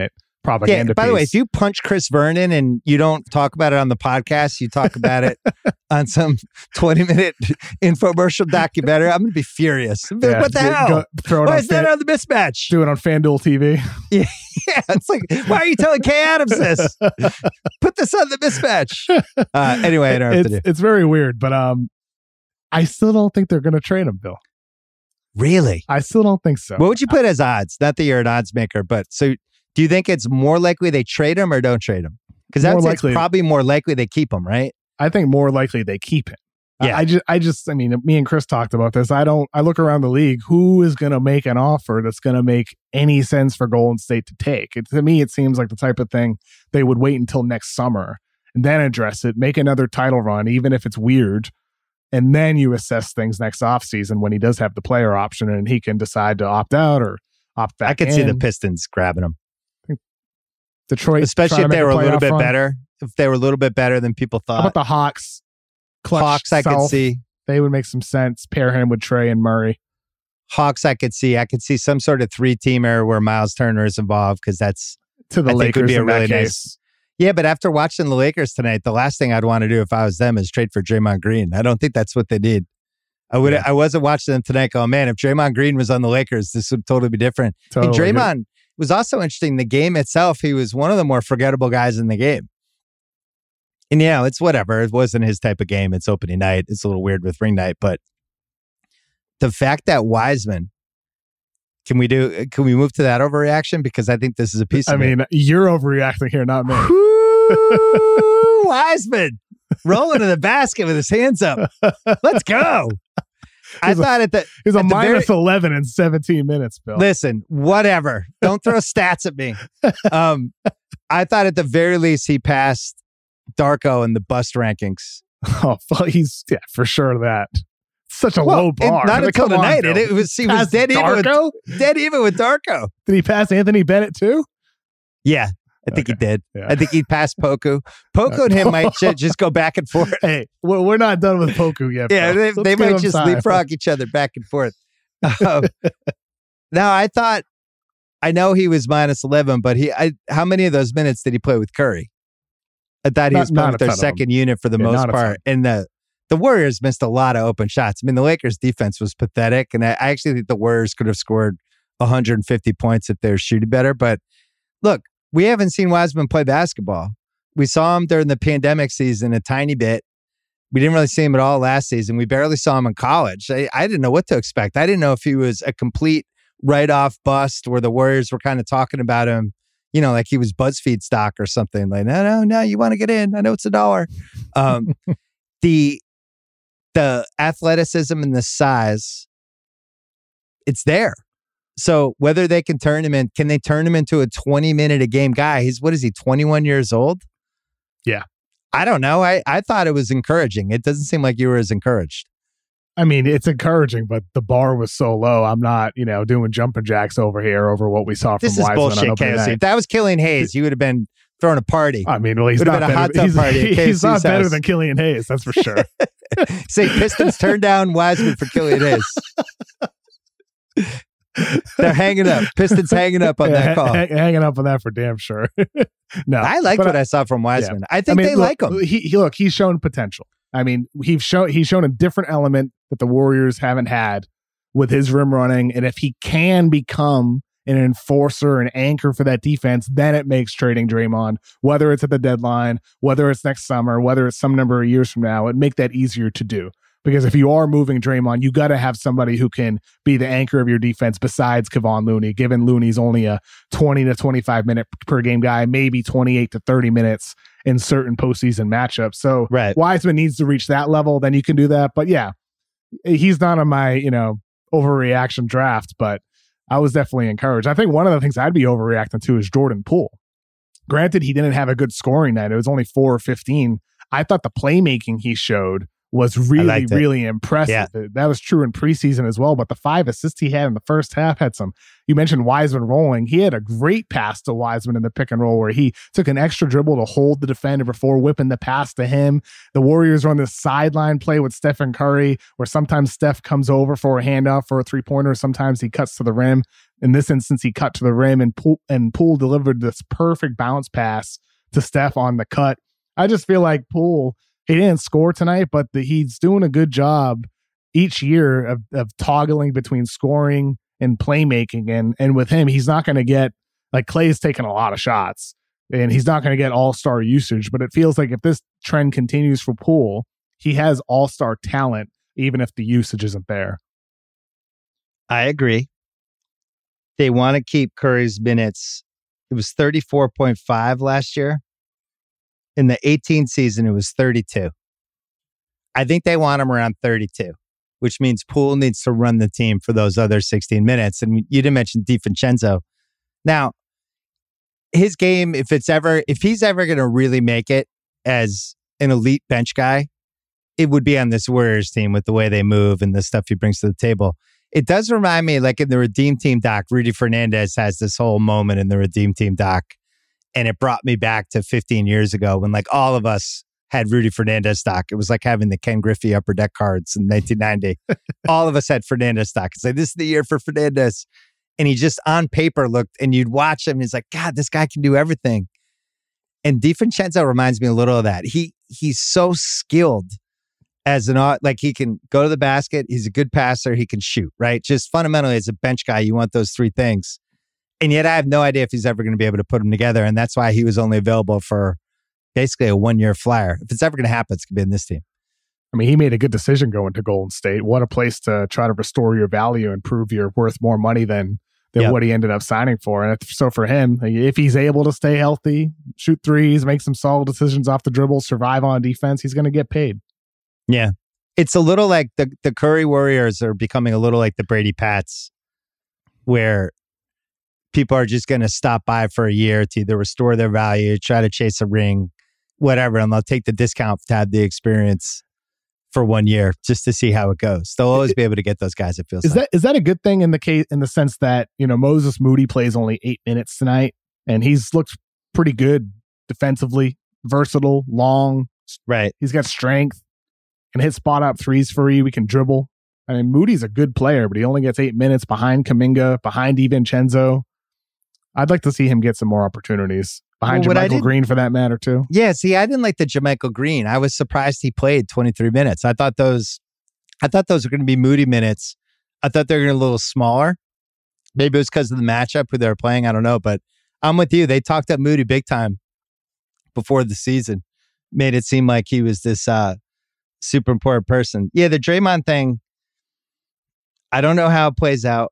propaganda Yeah, by piece. the way, if you punch Chris Vernon and you don't talk about it on the podcast, you talk about it on some twenty-minute infomercial documentary, I'm going to be furious. I'm like, Yeah, what the go- hell? go- throw it Why on is that Fan- on the mismatch? do it on FanDuel T V. Yeah, yeah, it's like, why are you telling Kay Adams this? Put this on the mismatch. Uh, anyway, I interrupted it's, you. it's very weird, but um, I still don't think they're going to trade him, Bill. Really? I still don't think so. What would you put as odds? Not that you're an odds maker, but so do you think it's more likely they trade him or don't trade him? Because More that's likely- probably more likely they keep him, right? I think more likely they keep him. I- Yeah. I just, I just, I mean, me and Chris talked about this. I don't, I look around the league. Who is going to make an offer that's going to make any sense for Golden State to take? It, to me, it seems like the type of thing they would wait until next summer and then address it, make another title run, even if it's weird. And then you assess things next offseason when he does have the player option and he can decide to opt out or opt back I could in. see the Pistons grabbing him, Detroit, especially trying if to they make were a little playoff bit run. better. If they were a little bit better than people How thought. about the Hawks? Clutch Hawks, I could South. see. They would make some sense. Pair him with Trey and Murray. Hawks, I could see. I could see some sort of three-teamer where Miles Turner is involved because that's To the I think Lakers would be a in that really nice- case. yeah. But after watching the Lakers tonight, the last thing I'd want to do if I was them is trade for Draymond Green. I don't think that's what they need. I would. Yeah. I wasn't watching them tonight. Going, man, if Draymond Green was on the Lakers, this would totally be different. Totally. And Draymond was also interesting. The game itself, he was one of the more forgettable guys in the game. And yeah, it's whatever. It wasn't his type of game. It's opening night. It's a little weird with ring night, but the fact that Wiseman, can we do? Can we move to that overreaction? Because I think this is a piece of I mean, you're overreacting here, not me. it. Woo! Wiseman rolling in the basket with his hands up. Let's go. I He's a- thought at the He's a at the very- minus eleven in seventeen minutes, Bill. Listen, whatever. Don't throw stats at me. Um, I thought at the very least he passed Darko in the bust rankings. Oh, fuck, he's yeah, for sure that. Such a Well, low and bar. not I mean, until come on, tonight. Bill. And it was he was Past dead even, with, Darko? dead even with Darko. Did he pass Anthony Bennett too? Yeah, I think he Okay. did. Yeah. I think he passed Poku. Poku and him might ju- just go back and forth. Hey, we're, we're not done with Poku yet. Yeah, Bill. they, Let's they give might him just time. leapfrog each other back and forth. Um, now, I thought, I know he was minus eleven, but he, I, how many of those minutes did he play with Curry? I thought he Not- was playing not with a their ton of them. second unit for the Yeah, most not a ton. part. And the, the Warriors missed a lot of open shots. I mean, the Lakers defense was pathetic. And I, I actually think the Warriors could have scored one hundred fifty points if they were shooting better. But look, we haven't seen Wiseman play basketball. We saw him during the pandemic season a tiny bit. We didn't really see him at all last season. We barely saw him in college. I, I didn't know what to expect. I didn't know if he was a complete write-off bust where the Warriors were kind of talking about him, you know, like he was BuzzFeed stock or something. Like, no, no, no, you want to get in. I know it's a dollar. Um, the the athleticism and the size, it's there. So whether they can turn him in, can they turn him into a twenty minute a game guy? He's, what is he, twenty-one years old? Yeah. I don't know. I, I thought it was encouraging. It doesn't seem like you were as encouraged. I mean, it's encouraging, but the bar was so low. I'm not, you know, doing jumping jacks over here over what we saw from This is Wiseman on bullshit, opening K O C. night. If that was Killian Hayes, you would have been throwing a party. I mean, well, he's Would have not been a better. hot tub he's party at he's K S C's not better house. than Killian Hayes, that's for sure. Say Pistons turned down Wiseman for Killian Hayes. They're hanging up. Pistons hanging up on Yeah, that call. ha- hanging up on that for damn sure. No, I liked but what I saw from Wiseman. I think I mean, they look, like him. He, he look, he's shown potential. I mean, he's shown he's shown a different element that the Warriors haven't had with his rim running, and if he can become an enforcer, an anchor for that defense, then it makes trading Draymond, whether it's at the deadline, whether it's next summer, whether it's some number of years from now, it'd make that easier to do. Because if you are moving Draymond, you got to have somebody who can be the anchor of your defense besides Kevon Looney, given Looney's only a twenty to twenty-five minute per game guy, maybe twenty-eight to thirty minutes in certain postseason matchups. So Right. Wiseman needs to reach that level, then you can do that. But yeah, he's not on my, you know, overreaction draft, but I was definitely encouraged. I think one of the things I'd be overreacting to is Jordan Poole. Granted, he didn't have a good scoring night. It was only four or fifteen. I thought the playmaking he showed was really, liked it. really impressive. Yeah. That was true in preseason as well. But the five assists he had in the first half had some, you mentioned Wiseman rolling. He had a great pass to Wiseman in the pick and roll where he took an extra dribble to hold the defender before whipping the pass to him. The Warriors run this sideline play with Stephen Curry where sometimes Steph comes over for a handoff for a three pointer. Sometimes he cuts to the rim. In this instance, he cut to the rim and Poole, and Poole delivered this perfect bounce pass to Steph on the cut. I just feel like Poole, he didn't score tonight, but the, he's doing a good job each year of, of toggling between scoring and playmaking. And, and with him, he's not going to get, like Clay's taking a lot of shots and he's not going to get all-star usage, but it feels like if this trend continues for Poole, he has all-star talent, even if the usage isn't there. I agree. They want to keep Curry's minutes. It was thirty-four point five last year. In the eighteen season, it was thirty-two. I think they want him around thirty-two, which means Poole needs to run the team for those other sixteen minutes. And you didn't mention DiVincenzo. Now, his game, if it's ever, if he's ever going to really make it as an elite bench guy, it would be on this Warriors team with the way they move and the stuff he brings to the table. It does remind me, like in the Redeem Team doc, Rudy Fernandez has this whole moment in the Redeem Team doc, and it brought me back to fifteen years ago when like all of us had Rudy Fernandez stock. It was like having the Ken Griffey Upper Deck cards in nineteen ninety. All of us had Fernandez stock. It's like, this is the year for Fernandez. And he just on paper looked, and you'd watch him, and he's like, God, this guy can do everything. And DiVincenzo reminds me a little of that. He He's so skilled as an, like he can go to the basket. He's a good passer. He can shoot, right? Just fundamentally as a bench guy, you want those three things. And yet I have no idea if he's ever going to be able to put them together. And that's why he was only available for basically a one-year flyer. If it's ever going to happen, it's going to be in this team. I mean, he made a good decision going to Golden State. What a place to try to restore your value and prove you're worth more money than, than yep. what he ended up signing for. And so for him, if he's able to stay healthy, shoot threes, make some solid decisions off the dribble, survive on defense, he's going to get paid. Yeah. It's a little like the, the Curry Warriors are becoming a little like the Brady Pats, where people are just going to stop by for a year to either restore their value, try to chase a ring, whatever, and they'll take the discount to have the experience for one year just to see how it goes. They'll always be able to get those guys, it feels is like. That, is that a good thing in the case, in the sense that, you know, Moses Moody plays only eight minutes tonight, and he's looked pretty good defensively, versatile, long. Right. He's got strength. Can hit spot up threes for you. We can dribble. I mean, Moody's a good player, but he only gets eight minutes behind Kuminga, behind DiVincenzo. I'd like to see him get some more opportunities. Behind well, JaMychal Green, for that matter, too. Yeah, see, I didn't like the JaMychal Green. I was surprised he played twenty-three minutes. I thought those I thought those were going to be Moody minutes. I thought they were going to be a little smaller. Maybe it was because of the matchup who they were playing. I don't know, but I'm with you. They talked up Moody big time before the season. Made it seem like he was this uh, super important person. Yeah, the Draymond thing, I don't know how it plays out.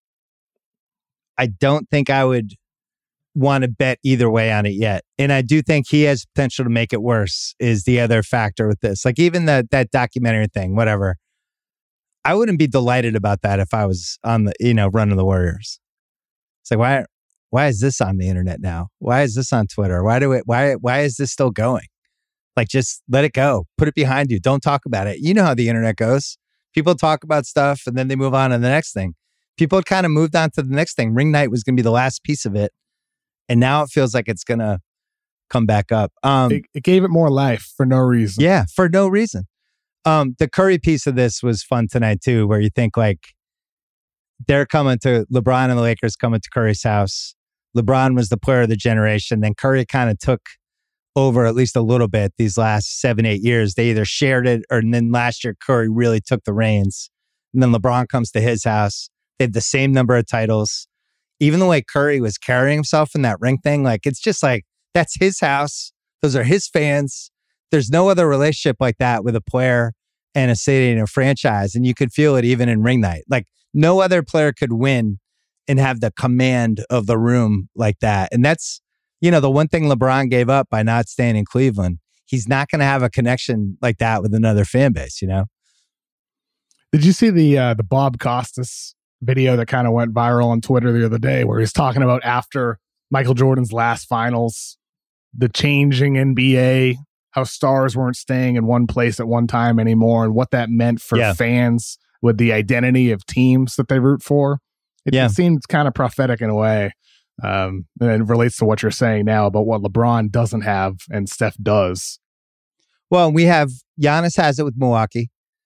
I don't think I would want to bet either way on it yet. And I do think he has potential to make it worse is the other factor with this. Like even the, that documentary thing, whatever. I wouldn't be delighted about that if I was on the, you know, running the Warriors. It's like, why, why is this on the internet now? Why is this on Twitter? Why do it, why, why is this still going? Like, just let it go. Put it behind you. Don't talk about it. You know how the internet goes. People talk about stuff and then they move on to the next thing. People had kind of moved on to the next thing. Ring night was going to be the last piece of it. And now it feels like it's going to come back up. Um, it, it gave it more life for no reason. Yeah, for no reason. Um, the Curry piece of this was fun tonight too, where you think like they're coming to LeBron and the Lakers coming to Curry's house. LeBron was the player of the generation. Then Curry kind of took over at least a little bit these last seven, eight years. They either shared it or and then last year Curry really took the reins. And then LeBron comes to his house. They have the same number of titles. Even the way Curry was carrying himself in that ring thing, like it's just like, that's his house. Those are his fans. There's no other relationship like that with a player and a city and a franchise. And you could feel it even in ring night. Like no other player could win and have the command of the room like that. And that's, you know, the one thing LeBron gave up by not staying in Cleveland. He's not going to have a connection like that with another fan base, you know? Did you see the uh, the Bob Costas video that kind of went viral on Twitter the other day where he's talking about after Michael Jordan's last finals, the changing N B A, how stars weren't staying in one place at one time anymore, and what that meant for yeah. fans with the identity of teams that they root for. It, yeah. it seems kind of prophetic in a way. Um, and it relates to what you're saying now about what LeBron doesn't have and Steph does. Well, we have Giannis has it with Milwaukee.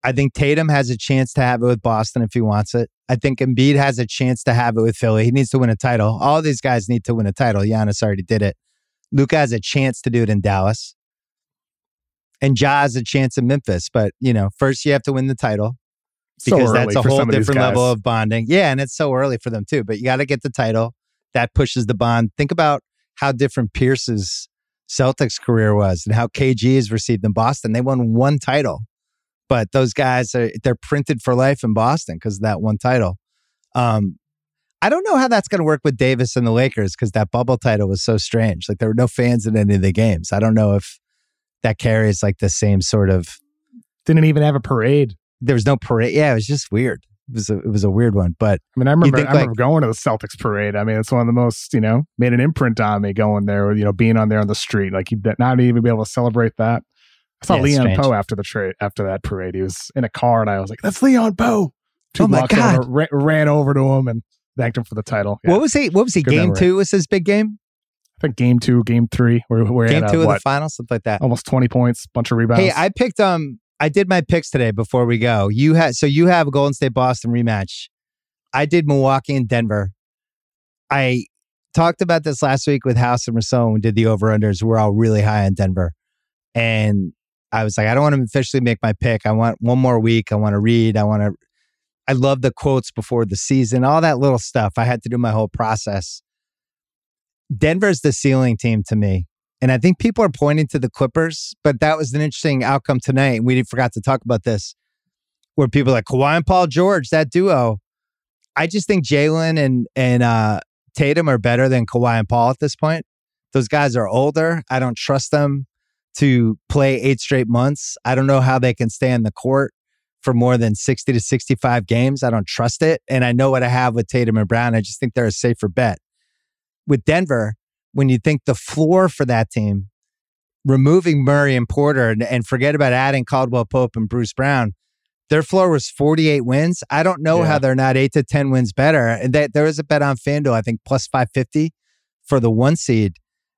I think Tatum has a chance to have it with Boston if he wants it. I think Embiid has a chance to have it with Philly. He needs to win a title. All these guys need to win a title. Giannis already did it. Luka has a chance to do it in Dallas. And Ja has a chance in Memphis. But, you know, first you have to win the title because so that's a whole different level of bonding. Yeah, and it's so early for them too. But you got to get the title. That pushes the bond. Think about how different Pierce's Celtics career was and how K G is received in Boston. They won one title. But those guys, are they're printed for life in Boston because of that one title. Um, I don't know how that's going to work with Davis and the Lakers because that bubble title was so strange. Like there were no fans in any of the games. I don't know if that carries like the same sort of... Didn't even have a parade. There was no parade. Yeah, it was just weird. It was a, it was a weird one. But I mean, I remember, I remember like, going to the Celtics parade. I mean, it's one of the most, you know, made an imprint on me going there, you know, being on there on the street. Like you'd not even be able to celebrate that. I saw yeah, Leon Poe after the trade after that parade. He was in a car, and I was like, "That's Leon Poe." Two oh my god! Over, ran, ran over to him and thanked him for the title. Yeah. What was he? What was he? Good game memory. two was his big game. I think game two, game three, where we're game at, two uh, of what, the finals, something like that. Almost twenty points, bunch of rebounds. Hey, I picked um, I did my picks today before we go. You had so you have a Golden State Boston rematch. I did Milwaukee and Denver. I talked about this last week with House and Rousseau when we did the over-unders. We're all really high on Denver. And I was like, I don't want to officially make my pick. I want one more week. I want to read. I want to, I love the quotes before the season, all that little stuff. I had to do my whole process. Denver's the ceiling team to me. And I think people are pointing to the Clippers, but that was an interesting outcome tonight. We forgot to talk about this, where people are like Kawhi and Paul George, that duo. I just think Jalen and, and uh, Tatum are better than Kawhi and Paul at this point. Those guys are older. I don't trust them to play eight straight months. I don't know how they can stay on the court for more than sixty to sixty-five games. I don't trust it. And I know what I have with Tatum and Brown. I just think they're a safer bet. With Denver, when you think the floor for that team, removing Murray and Porter and, and forget about adding Caldwell Pope and Bruce Brown, their floor was forty-eight wins. I don't know yeah. how they're not eight to ten wins better. And that there is a bet on FanDuel, I think plus five fifty for the one seed.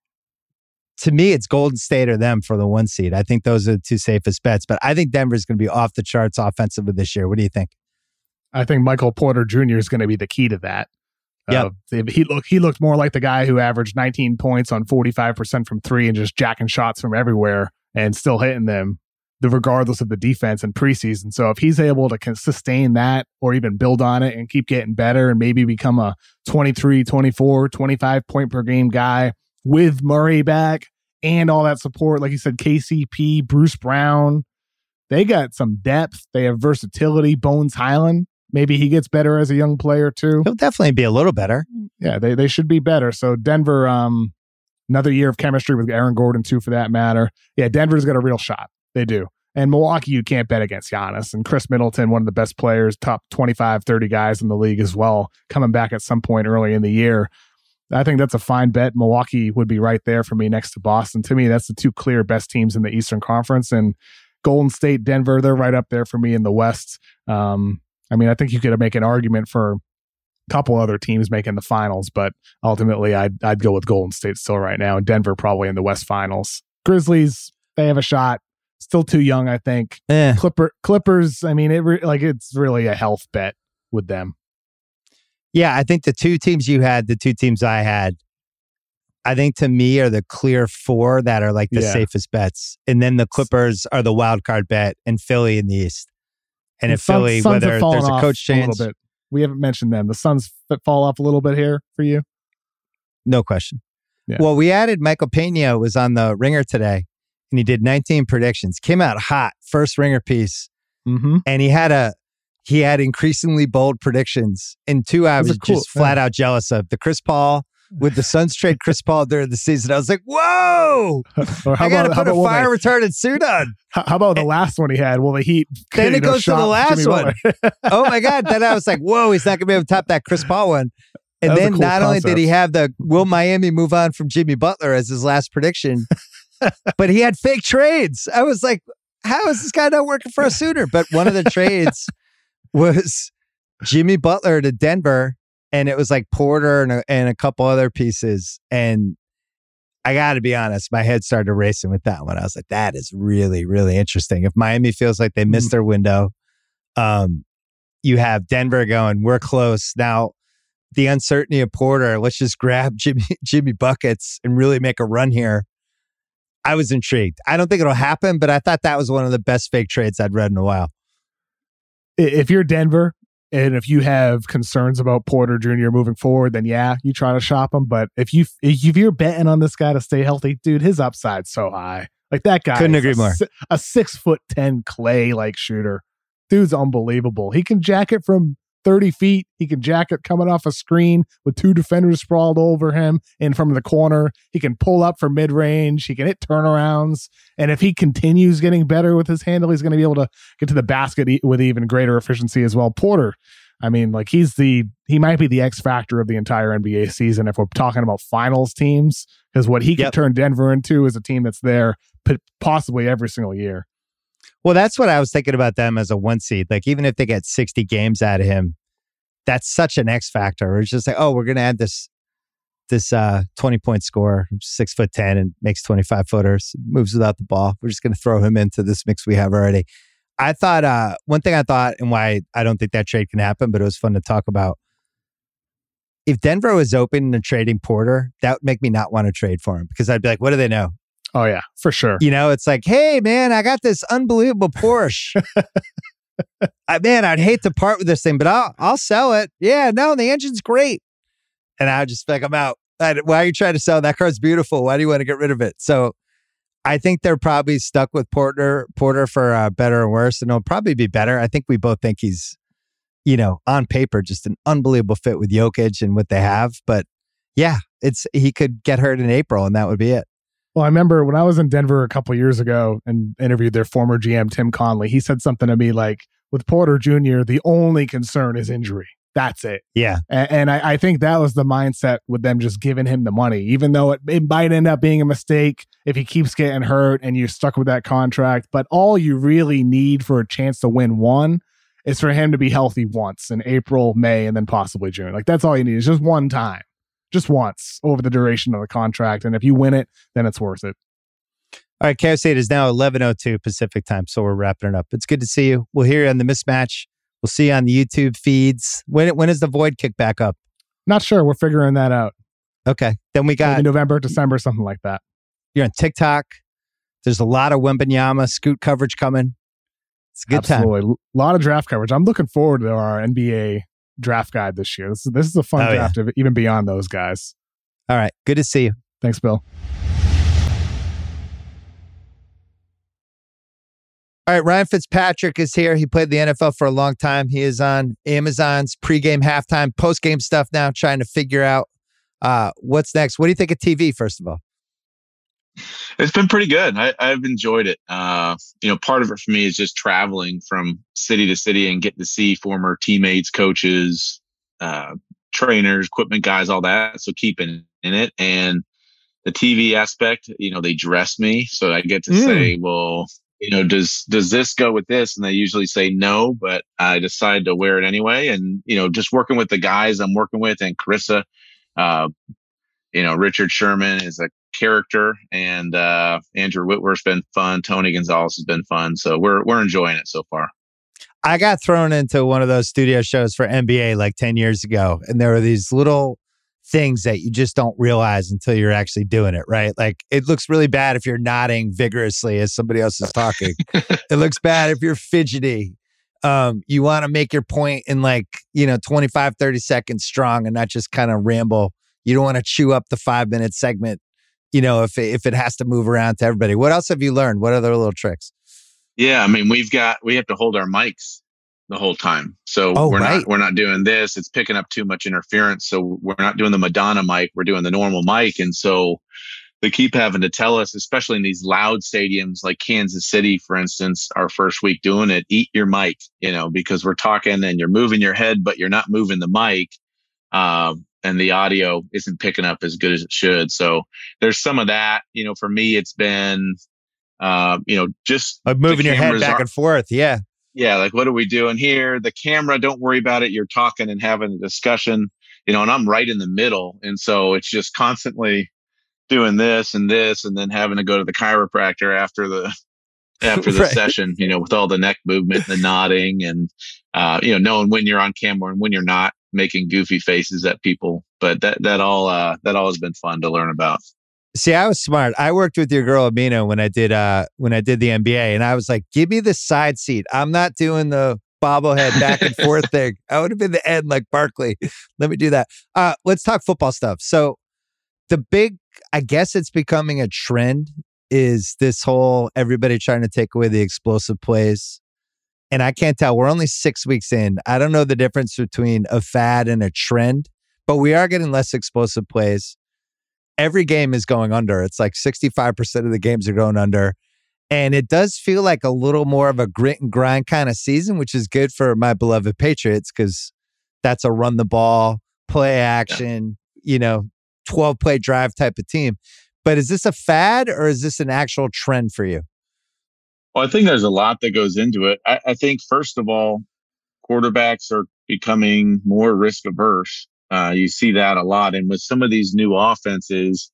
To me, it's Golden State or them for the one seed. I think those are the two safest bets. But I think Denver's going to be off the charts offensively this year. What do you think? I think Michael Porter Junior is going to be the key to that. Yeah, uh, he looked he looked more like the guy who averaged nineteen points on forty-five percent from three and just jacking shots from everywhere and still hitting them, regardless of the defense in preseason. So if he's able to sustain that or even build on it and keep getting better and maybe become a twenty-three, twenty-four, twenty-five point per game guy with Murray back and all that support, like you said, K C P, Bruce Brown, they got some depth. They have versatility. Bones Highland, maybe he gets better as a young player too. He'll definitely be a little better. Yeah, they they should be better. So Denver, um, another year of chemistry with Aaron Gordon too, for that matter. Yeah, Denver's got a real shot. They do. And Milwaukee, you can't bet against Giannis. And Chris Middleton, one of the best players, top twenty-five, thirty guys in the league as well, coming back at some point early in the year. I think that's a fine bet. Milwaukee would be right there for me next to Boston. To me, that's the two clear best teams in the Eastern Conference. And Golden State, Denver, they're right up there for me in the West. Um, I mean, I think you could make an argument for a couple other teams making the finals, but ultimately I'd, I'd go with Golden State still right now. And Denver probably in the West Finals. Grizzlies, they have a shot. Still too young, I think. Eh. Clipper Clippers, I mean, it re- like it's really a health bet with them. Yeah, I think the two teams you had, the two teams I had, I think to me are the clear four that are like the yeah. safest bets. And then the Clippers are the wild card bet and Philly in the East. And, and if Suns, Philly, Suns whether there's a coach change. A little bit. We haven't mentioned them. The Suns fall off a little bit here for you? No question. Yeah. Well, we added Michael Pena was on the Ringer today and he did nineteen predictions. Came out hot, first Ringer piece. Mm-hmm. And he had a He had increasingly bold predictions, and two I was cool. just flat out jealous of. The Chris Paul, with the Suns trade Chris Paul during the season, I was like, whoa! Or how I got to about, put a about, fire retardant suit on. How, how about the last one he had? Well, the Heat. Then it goes to the last one. Oh my God. Then I was like, whoa, he's not going to be able to top that Chris Paul one. And then cool not concept. Only did he have the will Miami move on from Jimmy Butler as his last prediction, but he had fake trades. I was like, how is this guy not working for a suitor? But one of the trades was Jimmy Butler to Denver, and it was like Porter and a, and a couple other pieces. And I got to be honest, my head started racing with that one. I was like, that is really, really interesting. If Miami feels like they missed mm. their window, um, you have Denver going, we're close. Now, the uncertainty of Porter, let's just grab Jimmy, Jimmy Buckets and really make a run here. I was intrigued. I don't think it'll happen, but I thought that was one of the best fake trades I'd read in a while. If you're Denver, and if you have concerns about Porter Junior moving forward, then yeah, you try to shop him. But if you if you're betting on this guy to stay healthy, dude, his upside's so high. Like that guy, couldn't agree a, more. A six foot ten clay like shooter, dude's unbelievable. He can jacket from thirty feet. He can jacket coming off a screen with two defenders sprawled over him and from the corner. He can pull up for mid range. He can hit turnarounds. And if he continues getting better with his handle, he's going to be able to get to the basket e- with even greater efficiency as well. Porter, I mean, like he's the, he might be the X factor of the entire N B A season if we're talking about finals teams, because what he can yep. turn Denver into is a team that's there p- possibly every single year. Well, that's what I was thinking about them as a one seed. Like, even if they get sixty games out of him, that's such an X factor. It's just like, oh, we're going to add this this uh, twenty point scorer, six foot ten, and makes twenty-five footers, moves without the ball. We're just going to throw him into this mix we have already. I thought, uh, one thing I thought, and why I don't think that trade can happen, but it was fun to talk about. If Denver was open to trading Porter, that would make me not want to trade for him, because I'd be like, what do they know? Oh, yeah, for sure. You know, it's like, hey, man, I got this unbelievable Porsche. I, man, I'd hate to part with this thing, but I'll I'll sell it. Yeah, no, the engine's great. And I just like, I'm out. I, why are you trying to sell? That car's beautiful. Why do you want to get rid of it? So I think they're probably stuck with Porter, Porter for uh, better or worse, and it'll probably be better. I think we both think he's, you know, on paper, just an unbelievable fit with Jokic and what they have. But yeah, it's he could get hurt in April, and that would be it. Well, I remember when I was in Denver a couple of years ago and interviewed their former G M, Tim Conley, he said something to me like, with Porter Junior, the only concern is injury. That's it. Yeah. And, and I, I think that was the mindset with them just giving him the money, even though it, it might end up being a mistake if he keeps getting hurt and you're stuck with that contract. But all you really need for a chance to win one is for him to be healthy once in April, May, and then possibly June. Like, that's all you need is just one time. Just once over the duration of the contract. And if you win it, then it's worth it. All right, Chaos eight is now eleven oh two Pacific time, so we're wrapping it up. It's good to see you. We'll hear you on the Mismatch. We'll see you on the YouTube feeds. When when is the Void kick back up? Not sure. We're figuring that out. Okay. Then we got... Maybe November, December, something like that. You're on TikTok. There's a lot of Wembanyama scoot coverage coming. It's a good Absolutely. time. A lot of draft coverage. I'm looking forward to our N B A draft guide this year. This is, this is a fun oh, draft, yeah. even beyond those guys. All right. Good to see you. Thanks, Bill. All right. Ryan Fitzpatrick is here. He played the N F L for a long time. He is on Amazon's pregame, halftime, postgame stuff now, trying to figure out uh, what's next. What do you think of T V, first of all? It's been pretty good. I, I've enjoyed it. Uh, you know, part of it for me is just traveling from city to city and getting to see former teammates, coaches, uh, trainers, equipment guys, all that. So keeping in it. And the T V aspect, you know, they dress me. So I get to mm. say, well, you know, does does this go with this? And they usually say no, but I decide to wear it anyway. And, you know, just working with the guys I'm working with and Carissa, uh, you know, Richard Sherman is a character, and uh, Andrew Whitworth's been fun. Tony Gonzalez has been fun. So we're we're enjoying it so far. I got thrown into one of those studio shows for N B A like ten years ago, and there were these little things that you just don't realize until you're actually doing it, right? Like, it looks really bad if you're nodding vigorously as somebody else is talking. It looks bad if you're fidgety. Um, you want to make your point in like, you know, twenty-five, thirty seconds strong and not just kind of ramble. You don't want to chew up the five minute segment, you know, if it, if it has to move around to everybody. What else have you learned? What other little tricks? Yeah, I mean, we've got, we have to hold our mics the whole time. So oh, we're right. not, we're not doing this. It's picking up too much interference. So we're not doing the Madonna mic. We're doing the normal mic. And so they keep having to tell us, especially in these loud stadiums like Kansas City, for instance, our first week doing it, eat your mic, you know, because we're talking and you're moving your head, but you're not moving the mic. Um, and the audio isn't picking up as good as it should. So there's some of that. You know, for me, it's been, uh, you know, just like moving your head back are, and forth. Yeah. Yeah. Like, what are we doing here? The camera, don't worry about it. You're talking and having a discussion, you know, and I'm right in the middle. And so it's just constantly doing this and this, and then having to go to the chiropractor after the after the Right. session, you know, with all the neck movement, the nodding, and uh, you know, knowing when you're on camera and when you're not, making goofy faces at people. But that that all uh, that all has been fun to learn about. See, I was smart. I worked with your girl Amina when I did uh when I did the N B A, and I was like, "Give me the side seat. I'm not doing the bobblehead back and forth thing. I would have been the end like Barkley. Let me do that." Uh, let's talk football stuff. So the big, I guess it's becoming a trend, is this whole everybody trying to take away the explosive plays. And I can't tell. We're only six weeks in. I don't know the difference between a fad and a trend, but we are getting less explosive plays. Every game is going under. It's like sixty-five percent of the games are going under. And it does feel like a little more of a grit and grind kind of season, which is good for my beloved Patriots because that's a run the ball, play action, you know, twelve play drive type of team. But is this a fad or is this an actual trend for you? Well, I think there's a lot that goes into it. I, I think, first of all, quarterbacks are becoming more risk averse. Uh, you see that a lot. And with some of these new offenses,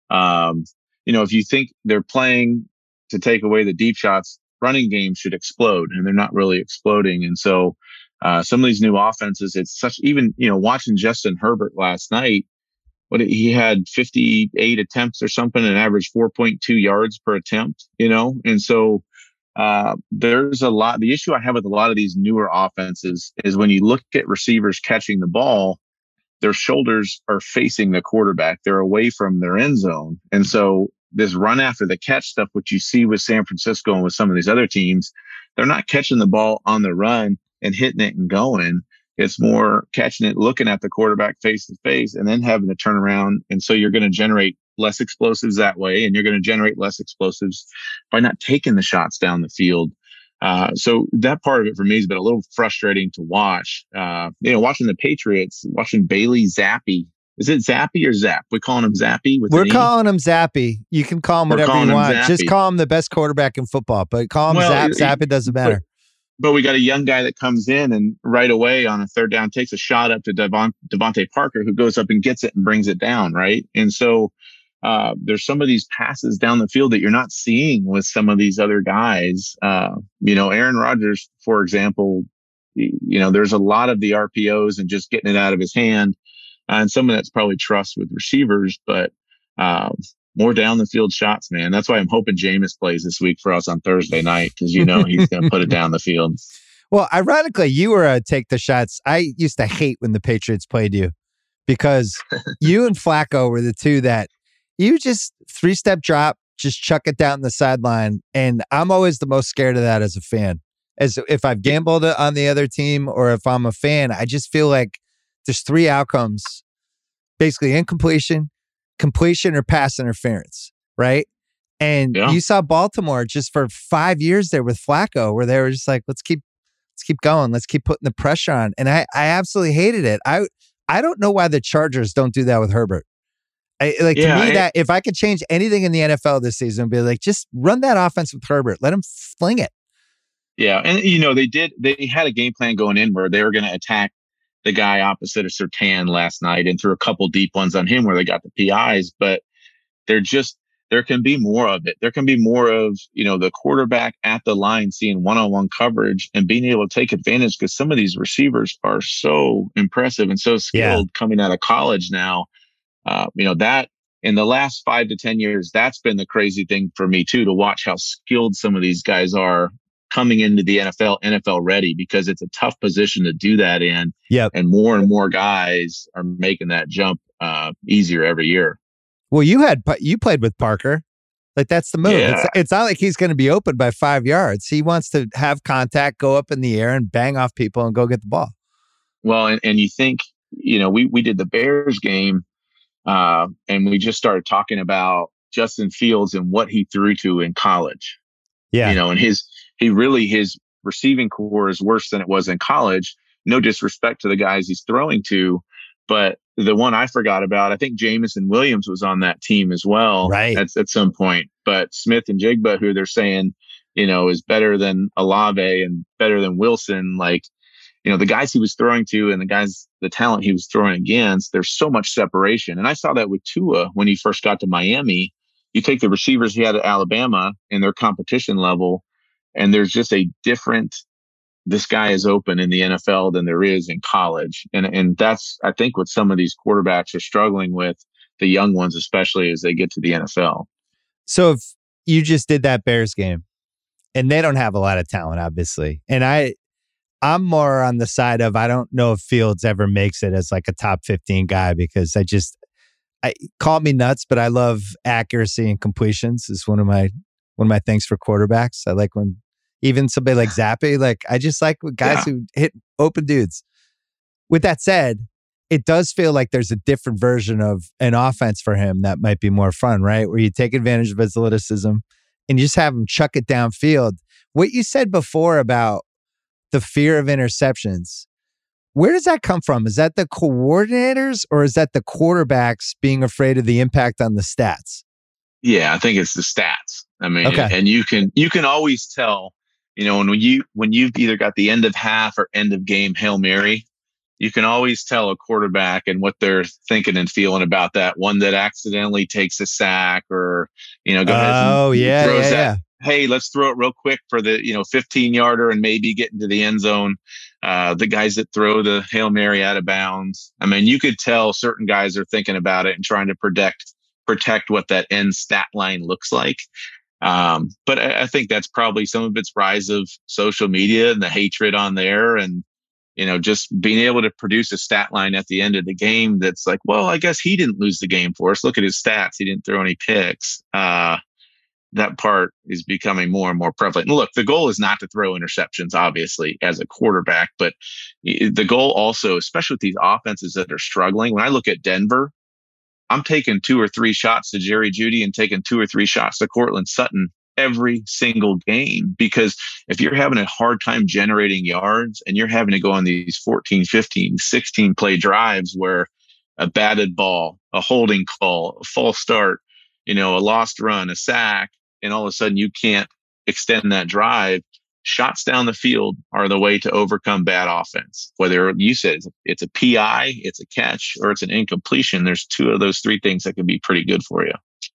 um, you know, if you think they're playing to take away the deep shots, running game should explode, and they're not really exploding. And so uh, some of these new offenses, it's such, even, you know, watching Justin Herbert last night, what he had fifty-eight attempts or something and averaged four point two yards per attempt, you know? And so uh, there's a lot, the issue I have with a lot of these newer offenses is when you look at receivers catching the ball, their shoulders are facing the quarterback. They're away from their end zone. And so this run after the catch stuff, which you see with San Francisco and with some of these other teams, they're not catching the ball on the run and hitting it and going. It's more catching it, looking at the quarterback face to face, and then having to turn around. And so you're going to generate less explosives that way, and you're going to generate less explosives by not taking the shots down the field. Uh, so that part of it for me has been a little frustrating to watch. Uh, you know, watching the Patriots, watching Bailey Zappi. Is it Zappy or Zap? We're calling him Zappy. With We're calling him Zappy. You can call him We're whatever you want. Zappy. Just call him the best quarterback in football, but call him Well, Zap. it- Zap, it doesn't matter. But, but we got a young guy that comes in and right away on a third down takes a shot up to Devon, Devontae Parker, who goes up and gets it and brings it down, right? And so uh, there's some of these passes down the field that you're not seeing with some of these other guys. Uh, you know, Aaron Rodgers, for example, you know, there's a lot of the R P Os and just getting it out of his hand. Uh, and some of that's probably trust with receivers, but um, more down the field shots, man. That's why I'm hoping Jameis plays this week for us on Thursday night, because you know he's going to put it down the field. Well, ironically, you were a take the shots. I used to hate when the Patriots played you because you and Flacco were the two that you just three step drop, just chuck it down the sideline. And I'm always the most scared of that as a fan. As if I've gambled on the other team or if I'm a fan, I just feel like there's three outcomes, basically incompletion, completion, or pass interference, right? And Yeah. you saw Baltimore just for five years there with Flacco, where they were just like, let's keep, let's keep going, let's keep putting the pressure on. And I, I absolutely hated it. I, I don't know why the Chargers don't do that with Herbert. I, like Yeah, to me, I- that if I could change anything in the N F L this season, it'd be like just run that offense with Herbert, let him fling it. Yeah, and you know they did. They had a game plan going in where they were going to attack the guy opposite of Surtain last night and threw a couple deep ones on him where they got the P Is. But they're just there can be more of it. There can be more of you know the quarterback at the line seeing one-on-one coverage and being able to take advantage, because some of these receivers are so impressive and so skilled coming out of college now. Uh, you know that. In the last five to ten years, that's been the crazy thing for me too, to watch how skilled some of these guys are coming into the N F L, N F L ready, because it's a tough position to do that in. Yep. And more and more guys are making that jump uh, easier every year. Well, you had you played with Parker. Like that's the move. Yeah. It's, it's not like he's going to be open by five yards. He wants to have contact, go up in the air and bang off people and go get the ball. Well, and, and you think, you know, we, we did the Bears game uh, and we just started talking about Justin Fields and what he threw to in college. Yeah. You know, and his, he really, his receiving core is worse than it was in college. No disrespect to the guys he's throwing to, but the one I forgot about, I think Jamison Williams was on that team as well, right, at, at some point. But Smith and Jigba, who they're saying, you know, is better than Olave and better than Wilson. Like, you know, the guys he was throwing to and the guys, the talent he was throwing against, there's so much separation. And I saw that with Tua when he first got to Miami. You take the receivers he had at Alabama and their competition level, and there's just a different, this guy is open in the N F L than there is in college. And, and that's, I think, what some of these quarterbacks are struggling with, the young ones, especially as they get to the N F L. So if you just did that Bears game, and they don't have a lot of talent, obviously. And I, I'm more on the side of, I don't know if Fields ever makes it as like a top fifteen guy, because I just, I call me nuts, but I love accuracy and completions is one of my, one of my things for quarterbacks. I like when even somebody like Zappe, like I just like guys yeah. who hit open dudes. With that said, it does feel like there's a different version of an offense for him that might be more fun, right? Where you take advantage of his athleticism and you just have him chuck it downfield. What you said before about the fear of interceptions, where does that come from? Is that the coordinators or is that the quarterbacks being afraid of the impact on the stats? Yeah, I think it's the stats. I mean, okay. and you can you can always tell, you know, when you when you've either got the end of half or end of game Hail Mary, you can always tell a quarterback and what they're thinking and feeling about that one that accidentally takes a sack or, you know, go ahead and oh, yeah, throws yeah, that. yeah. Hey, let's throw it real quick for the, you know, fifteen yarder and maybe get into the end zone. Uh, the guys that throw the Hail Mary out of bounds. I mean, you could tell certain guys are thinking about it and trying to protect, protect what that end stat line looks like. Um, but I, I think that's probably some of its rise of social media and the hatred on there. And, you know, just being able to produce a stat line at the end of the game that's like, well, I guess he didn't lose the game for us. Look at his stats. He didn't throw any picks. Uh, that part is becoming more and more prevalent. And look, the goal is not to throw interceptions, obviously, as a quarterback, but the goal also, especially with these offenses that are struggling, when I look at Denver, I'm taking two or three shots to Jerry Jeudy and taking two or three shots to Cortland Sutton every single game, because if you're having a hard time generating yards and you're having to go on these fourteen, fifteen, sixteen play drives where a batted ball, a holding call, a false start, you know, a lost run, a sack, and all of a sudden you can't extend that drive, shots down the field are the way to overcome bad offense. Whether you said it's a P I, it's a catch, or it's an incompletion, there's two of those three things that could be pretty good for you.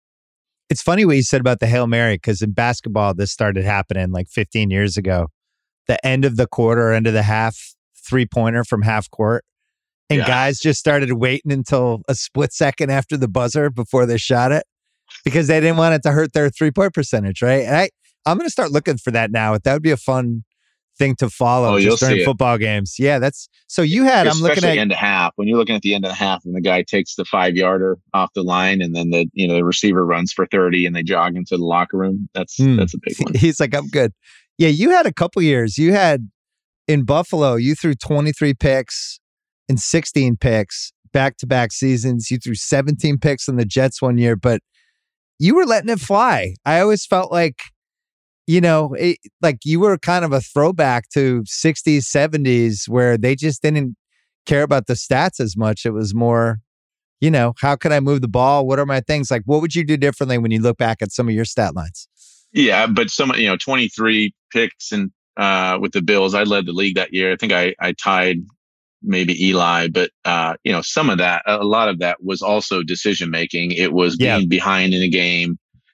It's funny what you said about the Hail Mary, because in basketball, this started happening like fifteen years ago. The end of the quarter, end of the half, three-pointer from half court. And yeah. guys just started waiting until a split second after the buzzer before they shot it, because they didn't want it to hurt their three-point percentage, right? And I, I'm going to start looking for that now. That would be a fun thing to follow oh, just during football it. games. Yeah, that's so you had. Especially I'm looking at end of half. When you're looking at the end of the half, and the guy takes the five yarder off the line, and then the you know the receiver runs for thirty, and they jog into the locker room. That's hmm. that's a big one. He's like, I'm good. Yeah, you had a couple years. You had in Buffalo. You threw twenty-three picks and sixteen picks back to back seasons. You threw seventeen picks in the Jets one year, but you were letting it fly. I always felt like, you know, it, like you were kind of a throwback to sixties, seventies, where they just didn't care about the stats as much. It was more, you know, how can I move the ball? What are my things? Like, what would you do differently when you look back at some of your stat lines? Yeah, but some, you know, twenty-three picks and uh, with the Bills, I led the league that year. I think I, I tied maybe Eli, but uh, you know, some of that, a lot of that was also decision making. It was being yeah. behind in a game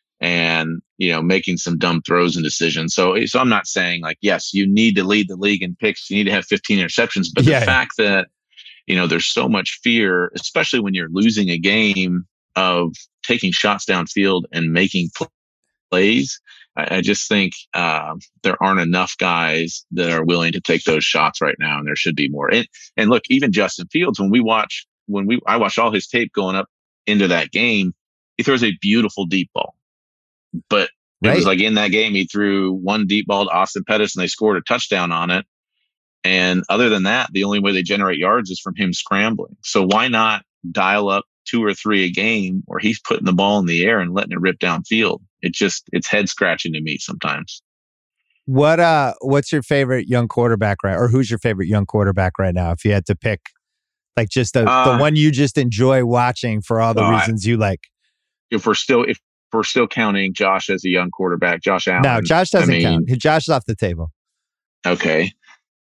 and, you know, making some dumb throws and decisions. So, so I'm not saying like, yes, you need to lead the league in picks. You need to have fifteen interceptions, but yeah. the fact that, you know, there's so much fear, especially when you're losing a game, of taking shots downfield and making plays. I, I just think uh, there aren't enough guys that are willing to take those shots right now, and there should be more. And and look, even Justin Fields, when we watch, when we I watched all his tape going up into that game, he throws a beautiful deep ball. But it right. was like in that game, he threw one deep ball to Austin Pettis, and they scored a touchdown on it. And other than that, the only way they generate yards is from him scrambling. So why not dial up two or three a game where he's putting the ball in the air and letting it rip downfield? It just, it's head scratching to me sometimes. What, uh, what's your favorite young quarterback, right? Or who's your favorite young quarterback right now? If you had to pick, like, just the, uh, the one you just enjoy watching for all the uh, reasons you like. If we're still, if we're still counting Josh as a young quarterback, Josh Allen. No, Josh doesn't I mean, count. Josh is off the table. Okay.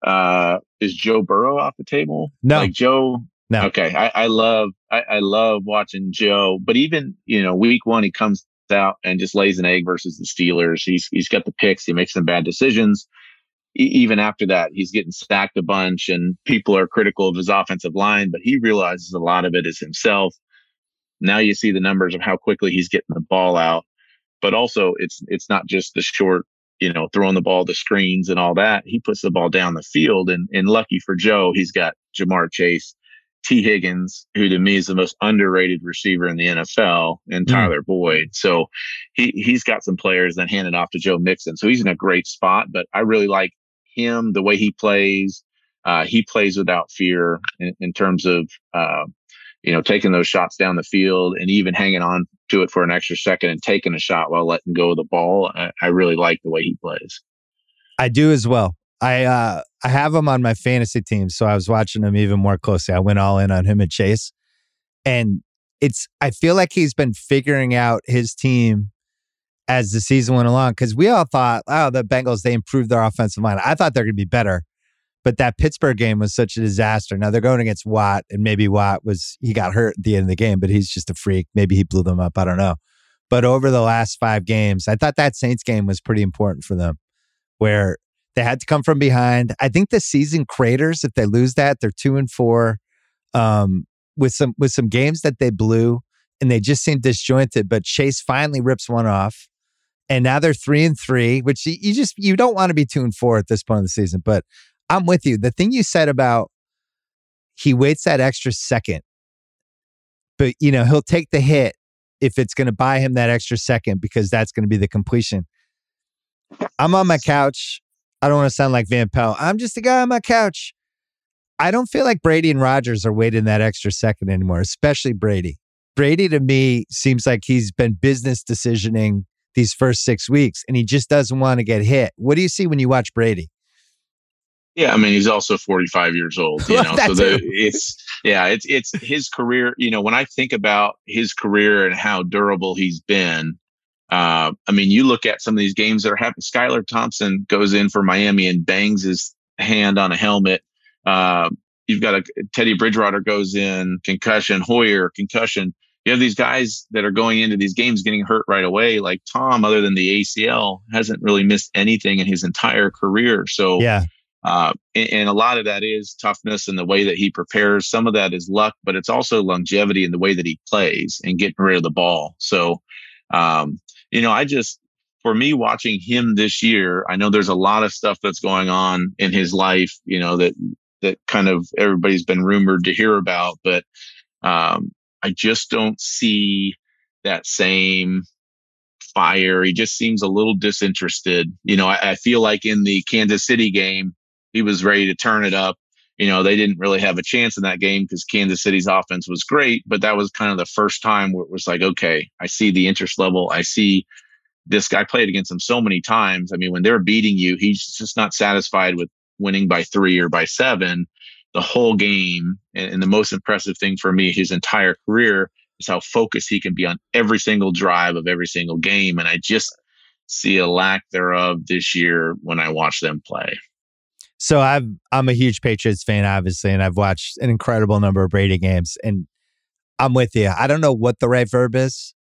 Uh, is Joe Burrow off the table? No. Like Joe. No. Okay. I, I love, I, I love watching Joe, but even, you know, week one, he comes out and just lays an egg versus the Steelers. He's, he's got the picks. He makes some bad decisions. E- even after that, he's getting sacked a bunch and people are critical of his offensive line, but he realizes a lot of it is himself. Now you see the numbers of how quickly he's getting the ball out, but also it's, it's not just the short, you know, throwing the ball to screens and all that. He puts the ball down the field, and, and lucky for Joe, he's got Jamar Chase, T. Higgins, who to me is the most underrated receiver in the N F L, and Tyler mm. Boyd. So he, he's got some players that hand it off to Joe Mixon. So he's in a great spot, but I really like him, the way he plays. Uh, he plays without fear in, in terms of, uh, you know, taking those shots down the field and even hanging on to it for an extra second and taking a shot while letting go of the ball. I, I really like the way he plays. I do as well. I uh, I have him on my fantasy team, so I was watching him even more closely. I went all in on him and Chase, and it's. I feel like he's been figuring out his team as the season went along, because we all thought, oh, the Bengals, they improved their offensive line. I thought they're going to be better, but that Pittsburgh game was such a disaster. Now they're going against Watt, and maybe Watt was he got hurt at the end of the game, but he's just a freak. Maybe he blew them up. I don't know. But over the last five games, I thought that Saints game was pretty important for them, where they had to come from behind. I think the season craters if they lose that. They're two and four um, with some with some games that they blew, and they just seem disjointed. But Chase finally rips one off, and now they're three and three, which you, you just you don't want to be two and four at this point of the season. But I'm with you. The thing you said about he waits that extra second, but you know he'll take the hit if it's going to buy him that extra second, because that's going to be the completion. I'm on my couch. I don't want to sound like Van Pelt. I'm just a guy on my couch. I don't feel like Brady and Rodgers are waiting that extra second anymore, especially Brady. Brady, to me, seems like he's been business decisioning these first six weeks, and he just doesn't want to get hit. What do you see when you watch Brady? Yeah, I mean, he's also forty-five years old, you know, so the, it's, yeah, it's, it's his career. You know, when I think about his career and how durable he's been, Uh, I mean, you look at some of these games that are happening. Skylar Thompson goes in for Miami and bangs his hand on a helmet. Uh, you've got a Teddy Bridgewater goes in, concussion, Hoyer, concussion. You have these guys that are going into these games getting hurt right away. Like Tom, other than the A C L, hasn't really missed anything in his entire career. So, yeah. Uh, and, and a lot of that is toughness and the way that he prepares. Some of that is luck, but it's also longevity in the way that he plays and getting rid of the ball. So, um, you know, I just, for me watching him this year, I know there's a lot of stuff that's going on in his life, you know, that, that kind of everybody's been rumored to hear about, but, um, I just don't see that same fire. He just seems a little disinterested. You know, I, I feel like in the Kansas City game, he was ready to turn it up. You know, they didn't really have a chance in that game because Kansas City's offense was great, but that was kind of the first time where it was like, okay, I see the interest level. I see this guy played against him so many times. I mean, when they're beating you, he's just not satisfied with winning by three or by seven the whole game. And, and the most impressive thing for me, his entire career, is how focused he can be on every single drive of every single game. And I just see a lack thereof this year when I watch them play. So I've, I'm a huge Patriots fan, obviously, and I've watched an incredible number of Brady games. And I'm with you. I don't know what the right verb is,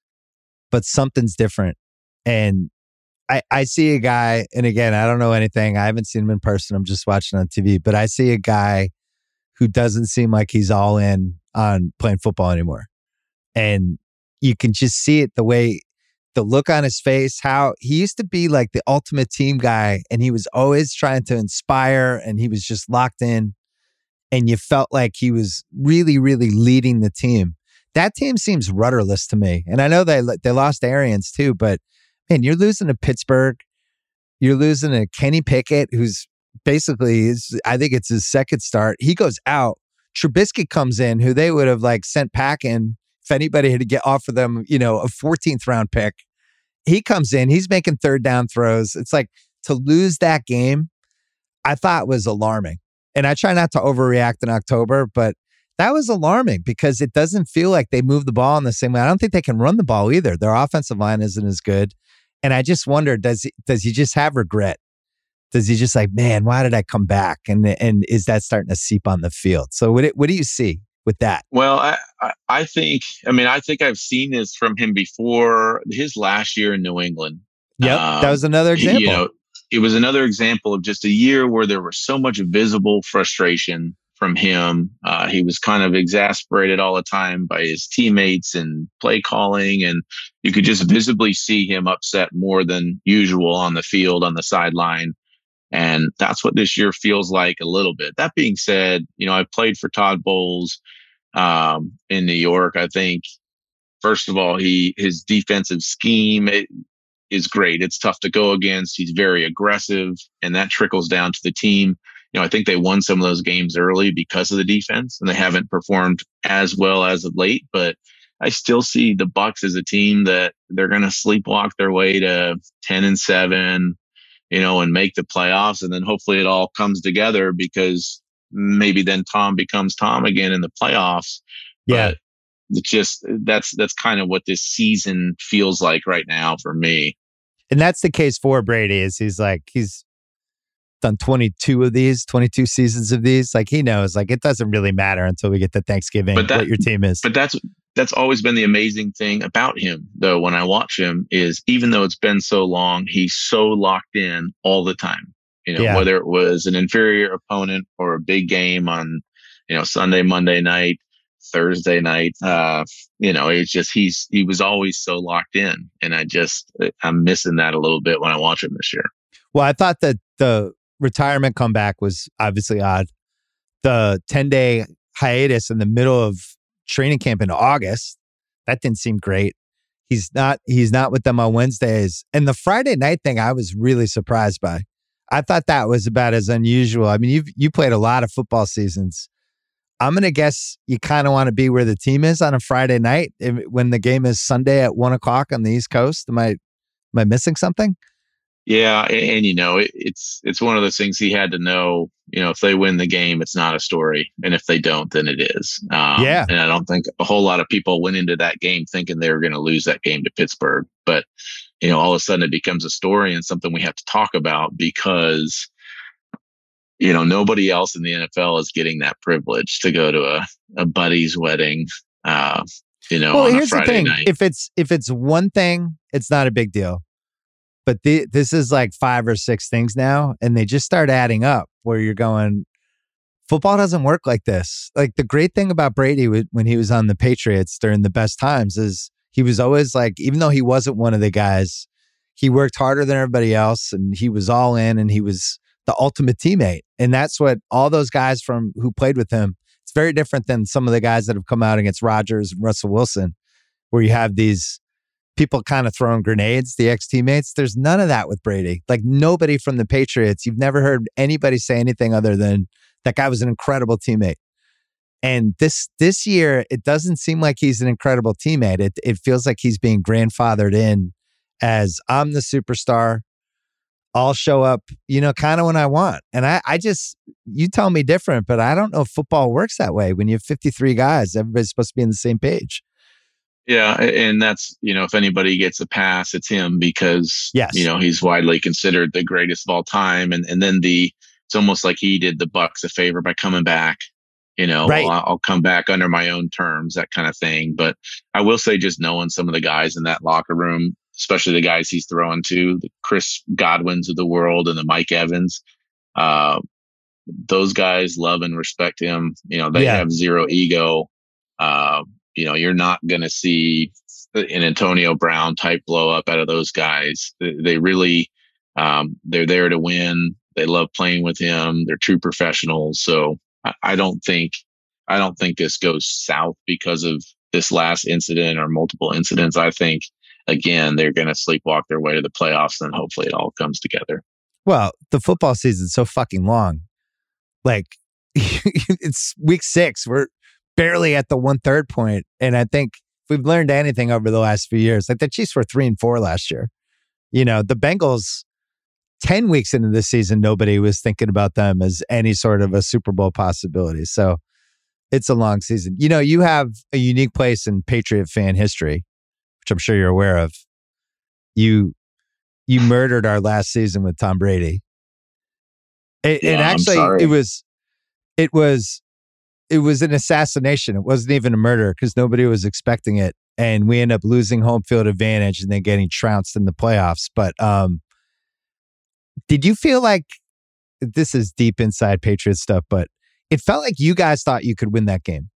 but something's different. And I, I see a guy, and again, I don't know anything. I haven't seen him in person. I'm just watching on T V. But I see a guy who doesn't seem like he's all in on playing football anymore. And you can just see it, the way, the look on his face, how he used to be like the ultimate team guy, and he was always trying to inspire, and he was just locked in, and you felt like he was really, really leading the team. That team seems rudderless to me. And I know they they lost Arians too, but man, you're losing to Pittsburgh. You're losing to Kenny Pickett, who's basically, is, I think it's his second start. He goes out. Trubisky comes in, who they would have like sent packing if anybody had to get offer them, you know, a fourteenth round pick. He comes in, he's making third down throws. It's like, to lose that game, I thought was alarming. And I try not to overreact in October, but that was alarming because it doesn't feel like they move the ball in the same way. I don't think they can run the ball either. Their offensive line isn't as good. And I just wonder, does he, does he just have regret? Does he just like, man, why did I come back? And and is that starting to seep on the field? So what what do you see with that? Well, I, I, I think, I mean, I think I've seen this from him before his last year in New England. Yep. Um, that was another example. You know, it was another example of just a year where there was so much visible frustration from him. Uh, he was kind of exasperated all the time by his teammates and play calling. And you could just visibly see him upset more than usual on the field, on the sideline. And that's what this year feels like a little bit. That being said, you know, I played for Todd Bowles um, in New York. I think, first of all, he his defensive scheme it, is great. It's tough to go against. He's very aggressive, and that trickles down to the team. You know, I think they won some of those games early because of the defense, and they haven't performed as well as of late. But I still see the Bucs as a team that they're going to sleepwalk their way to ten and seven. You know, and make the playoffs. And then hopefully it all comes together because maybe then Tom becomes Tom again in the playoffs. Yeah. But it's just, that's, that's kind of what this season feels like right now for me. And that's the case for Brady is he's like, he's done twenty-two of these, twenty-two seasons of these. Like he knows, like it doesn't really matter until we get to Thanksgiving but that, what your team is. But that's, That's always been the amazing thing about him, though, when I watch him, is even though it's been so long, he's so locked in all the time. You know, yeah. Whether it was an inferior opponent or a big game on, you know, Sunday, Monday night, Thursday night, uh, you know, it's just he's he was always so locked in. And I just I'm missing that a little bit when I watch him this year. Well, I thought that the retirement comeback was obviously odd. The ten-day hiatus in the middle of training camp in August, that didn't seem great. He's not he's not with them on Wednesdays. And the Friday night thing I was really surprised by. I thought that was about as unusual. I mean, you've you played a lot of football seasons. I'm going to guess you kind of want to be where the team is on a Friday night if, when the game is Sunday at one o'clock on the East Coast. Am I am I missing something? Yeah, and, and you know, it, it's it's one of those things he had to know. You know, if they win the game, it's not a story, and if they don't, then it is. Um, yeah, and I don't think a whole lot of people went into that game thinking they were going to lose that game to Pittsburgh. But you know, all of a sudden it becomes a story and something we have to talk about because you know nobody else in the N F L is getting that privilege to go to a, a buddy's wedding. Uh, you know, well, on here's a Friday the thing: night. if it's if it's one thing, it's not a big deal. But the, this is like five or six things now, and they just start adding up where you're going, football doesn't work like this. Like the great thing about Brady when he was on the Patriots during the best times is he was always like, even though he wasn't one of the guys, he worked harder than everybody else and he was all in and he was the ultimate teammate. And that's what all those guys from who played with him, it's very different than some of the guys that have come out against Rodgers and Russell Wilson, where you have these people kind of throwing grenades, the ex-teammates. There's none of that with Brady. Like nobody from the Patriots, you've never heard anybody say anything other than that guy was an incredible teammate. And this this year, it doesn't seem like he's an incredible teammate. It it feels like he's being grandfathered in as I'm the superstar. I'll show up, you know, kind of when I want. And I, I just, you tell me different, but I don't know if football works that way. When you have fifty-three guys, everybody's supposed to be on the same page. Yeah, and that's, you know, if anybody gets a pass, it's him because, yes. you know, he's widely considered the greatest of all time. And and then the, it's almost like he did the Bucs a favor by coming back, you know, right. well, I'll come back under my own terms, that kind of thing. But I will say just knowing some of the guys in that locker room, especially the guys he's throwing to, the Chris Godwins of the world and the Mike Evans, uh, those guys love and respect him. You know, they yeah. have zero ego. Uh, You know, you're not going to see an Antonio Brown type blow up out of those guys. They really, um, they're there to win. They love playing with him. They're true professionals. So I, I don't think, I don't think this goes south because of this last incident or multiple incidents. I think, again, they're going to sleepwalk their way to the playoffs and hopefully it all comes together. Well, the football season's so fucking long. Like it's week six. We're barely at the one third point. And I think if we've learned anything over the last few years, like the Chiefs were three and four last year. You know, the Bengals, ten weeks into the season, nobody was thinking about them as any sort of a Super Bowl possibility. So it's a long season. You know, you have a unique place in Patriot fan history, which I'm sure you're aware of. You, you murdered our last season with Tom Brady. And, Yeah, and I'm actually, sorry. it was, it was, it was an assassination. It wasn't even a murder because nobody was expecting it, and we end up losing home field advantage and then getting trounced in the playoffs. But um, did you feel like this is deep inside Patriots stuff? But it felt like you guys thought you could win that game.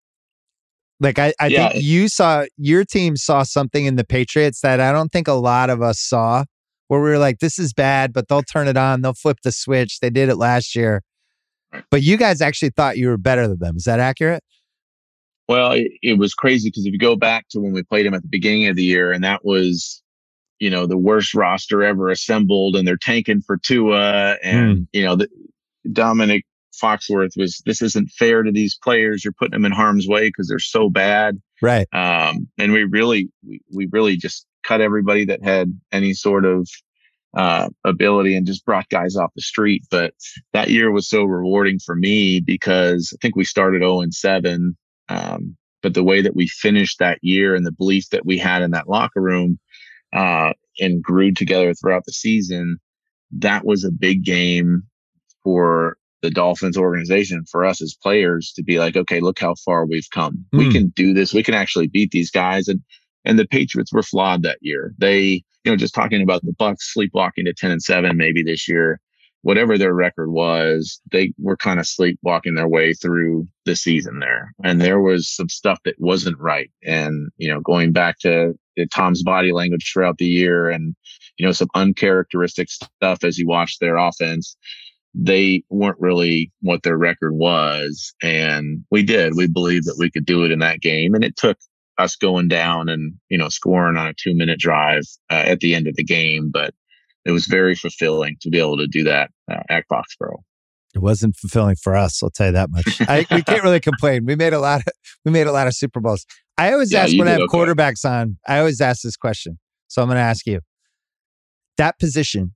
Like I, I Yeah. think you saw your team saw something in the Patriots that I don't think a lot of us saw, where we were like, this is bad, but they'll turn it on. They'll flip the switch. They did it last year. But you guys actually thought you were better than them. Is that accurate? Well, it, it was crazy because if you go back to when we played them at the beginning of the year, and that was, you know, the worst roster ever assembled, and they're tanking for Tua, and, mm. you know, the, Dominic Foxworth was, this isn't fair to these players. You're putting them in harm's way because they're so bad. Right. Um, and we really, we, we really just cut everybody that had any sort of uh, ability and just brought guys off the street. But that year was so rewarding for me because I think we started oh and seven. Um, but the way that we finished that year and the belief that we had in that locker room, uh, and grew together throughout the season, that was a big game for the Dolphins organization, for us as players to be like, okay, look how far we've come. Mm. We can do this. We can actually beat these guys. And, and the Patriots were flawed that year. They, you know, just talking about the Bucs sleepwalking to ten and seven, maybe this year, whatever their record was, they were kind of sleepwalking their way through the season there. And there was some stuff that wasn't right. And, you know, going back to Tom's body language throughout the year and, you know, some uncharacteristic stuff as you watch their offense, they weren't really what their record was. And we did. We believed that we could do it in that game. And it took us going down and, you know, scoring on a two minute drive uh, at the end of the game. But it was very fulfilling to be able to do that uh, at Foxborough. It wasn't fulfilling for us, I'll tell you that much. I, we can't really complain. We made a lot of we made a lot of Super Bowls. I always yeah, ask when I have okay. quarterbacks on, I always ask this question. So I'm going to ask you. That position,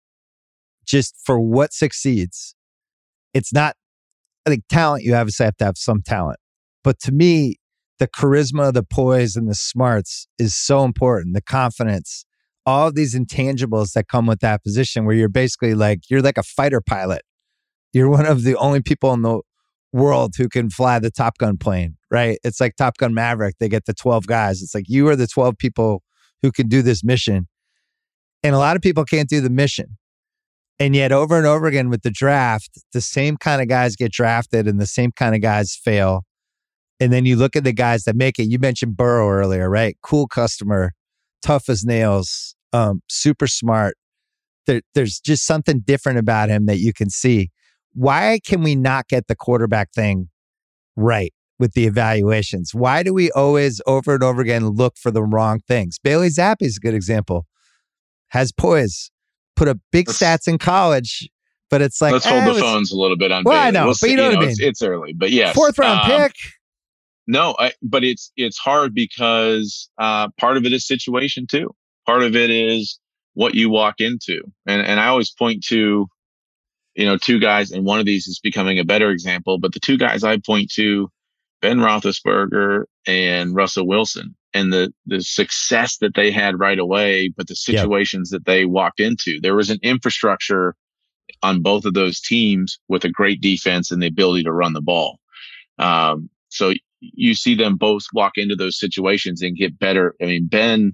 just for what succeeds, it's not, I think talent, you obviously have to have some talent. But to me, the charisma, the poise, and the smarts is so important. The confidence, all of these intangibles that come with that position where you're basically like, you're like a fighter pilot. You're one of the only people in the world who can fly the Top Gun plane, right? It's like Top Gun Maverick. They get the twelve guys. It's like you are the twelve people who can do this mission. And a lot of people can't do the mission. And yet over and over again with the draft, the same kind of guys get drafted and the same kind of guys fail. And then you look at the guys that make it. You mentioned Burrow earlier, right? Cool customer, tough as nails, um, super smart. There, there's just something different about him that you can see. Why can we not get the quarterback thing right with the evaluations? Why do we always over and over again look for the wrong things? Bailey Zappi is a good example. Has poise, put up big let's, stats in college, but it's like let's eh, hold the was, phones a little bit on. Well, Bailey. I know, we'll but you know, you know what I mean. It's, it's early, but yes, fourth round um, pick. No, I, but it's it's hard because uh, part of it is situation too. Part of it is what you walk into, and and I always point to, you know, two guys, and one of these is becoming a better example. But the two guys I point to, Ben Roethlisberger and Russell Wilson, and the the success that they had right away, but the situations yep. that they walked into. There was an infrastructure on both of those teams with a great defense and the ability to run the ball. Um, so you see them both walk into those situations and get better. I mean, Ben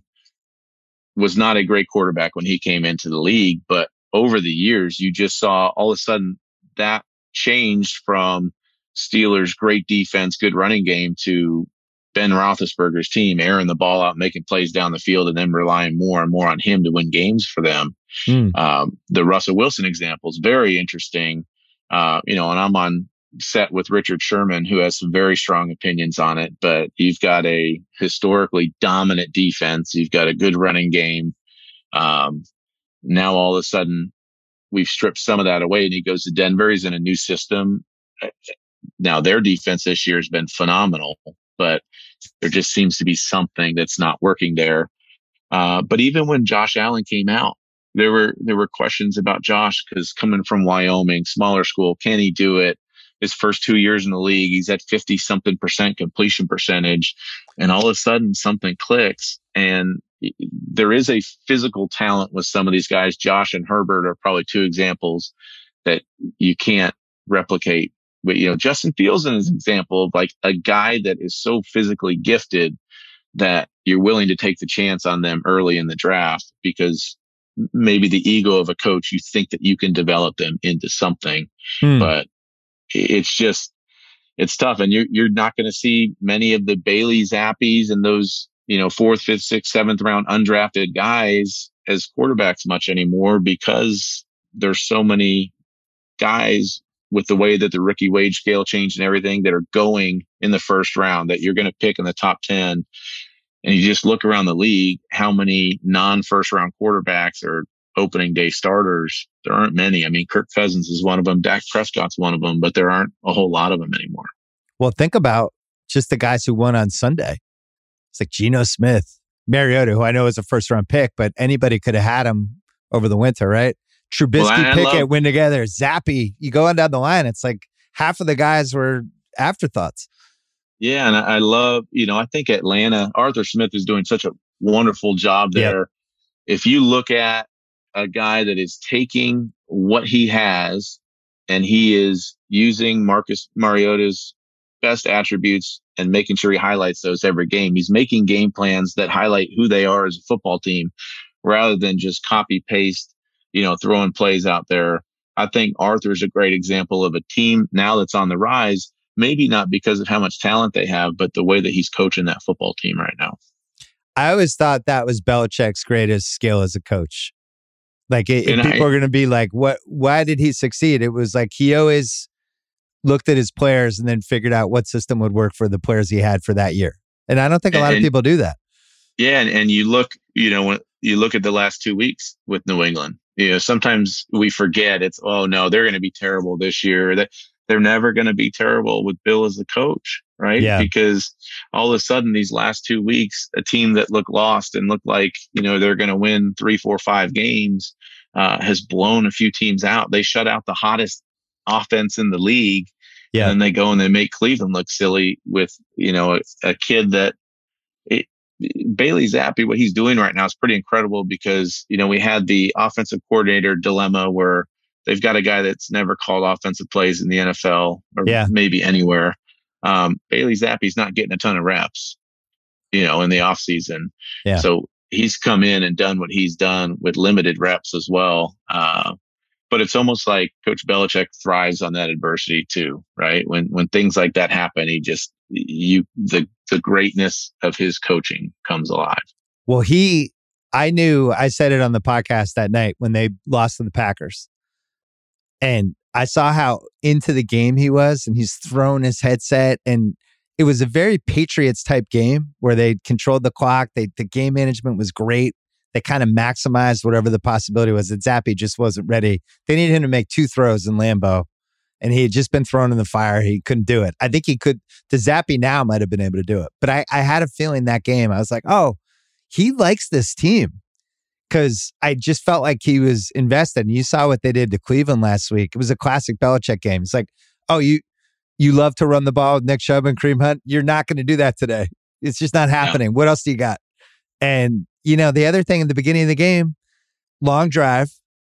was not a great quarterback when he came into the league, but over the years, you just saw all of a sudden that changed from Steelers' great defense, good running game to Ben Roethlisberger's team airing the ball out, making plays down the field, and then relying more and more on him to win games for them. Mm. Um, the Russell Wilson example is very interesting. Uh, you know, and I'm on set with Richard Sherman, who has some very strong opinions on it, but you've got a historically dominant defense. You've got a good running game. Um, now all of a sudden we've stripped some of that away and he goes to Denver. He's in a new system. Now their defense this year has been phenomenal, but there just seems to be something that's not working there. Uh, but even when Josh Allen came out, there were, there were questions about Josh because coming from Wyoming, smaller school, can he do it? His first two years in the league, he's at fifty something percent completion percentage. And all of a sudden something clicks. And there is a physical talent with some of these guys. Josh and Herbert are probably two examples that you can't replicate. But, you know, Justin Fields is an example of like a guy that is so physically gifted that you're willing to take the chance on them early in the draft because maybe the ego of a coach, you think that you can develop them into something, Hmm. but it's just, it's tough. And you're, you're not going to see many of the Bailey Zappies and those, you know, fourth, fifth, sixth, seventh round undrafted guys as quarterbacks much anymore because there's so many guys with the way that the rookie wage scale changed and everything that are going in the first round that you're going to pick in the top ten. And you just look around the league, how many non-first round quarterbacks are opening day starters? There aren't many. I mean, Kirk Cousins is one of them. Dak Prescott's one of them, but there aren't a whole lot of them anymore. Well, think about just the guys who won on Sunday. It's like Geno Smith, Mariota, who I know is a first round pick, but anybody could have had him over the winter, right? Trubisky, well, I, I Pickett, love- win together. Zappy, you go on down the line, it's like half of the guys were afterthoughts. Yeah, and I, I love, you know, I think Atlanta, Arthur Smith is doing such a wonderful job there. Yep. If you look at a guy that is taking what he has and he is using Marcus Mariota's best attributes and making sure he highlights those every game. He's making game plans that highlight who they are as a football team rather than just copy paste, you know, throwing plays out there. I think Arthur's a great example of a team now that's on the rise. Maybe not because of how much talent they have, but the way that he's coaching that football team right now. I always thought that was Belichick's greatest skill as a coach. Like, it, if people I, are going to be like, "What? Why did he succeed?" It was like he always looked at his players and then figured out what system would work for the players he had for that year. And I don't think a lot and, of people do that. Yeah, and, and you look, you know, when you look at the last two weeks with New England, you know, sometimes we forget it's, oh no, they're going to be terrible this year. That they're never going to be terrible with Bill as the coach, right? Yeah. Because all of a sudden, these last two weeks, a team that looked lost and looked like, you know, they're going to win three, four, five games uh, has blown a few teams out. They shut out the hottest offense in the league. Yeah. And then they go and they make Cleveland look silly with, you know, a, a kid that it, Bailey Zappi, what he's doing right now is pretty incredible because, you know, we had the offensive coordinator dilemma where they've got a guy that's never called offensive plays in the N F L or yeah. maybe anywhere. Um, Bailey Zappi's not getting a ton of reps, you know, in the offseason. Yeah. So he's come in and done what he's done with limited reps as well. Uh, but it's almost like Coach Belichick thrives on that adversity too, right? When when things like that happen, he just you the the greatness of his coaching comes alive. Well, he, I knew, I said it on the podcast that night when they lost to the Packers. And I saw how into the game he was, and he's thrown his headset, and it was a very Patriots type game where they controlled the clock. They, the game management was great. They kind of maximized whatever the possibility was. That Zappi just wasn't ready. They needed him to make two throws in Lambeau, and he had just been thrown in the fire. He couldn't do it. I think he could. The Zappi now might have been able to do it, but I, I had a feeling that game. I was like, oh, he likes this team. Because I just felt like he was invested. And you saw what they did to Cleveland last week. It was a classic Belichick game. It's like, oh, you you love to run the ball with Nick Chubb and Kareem Hunt. You're not going to do that today. It's just not happening. Yeah. What else do you got? And, you know, the other thing in the beginning of the game, long drive.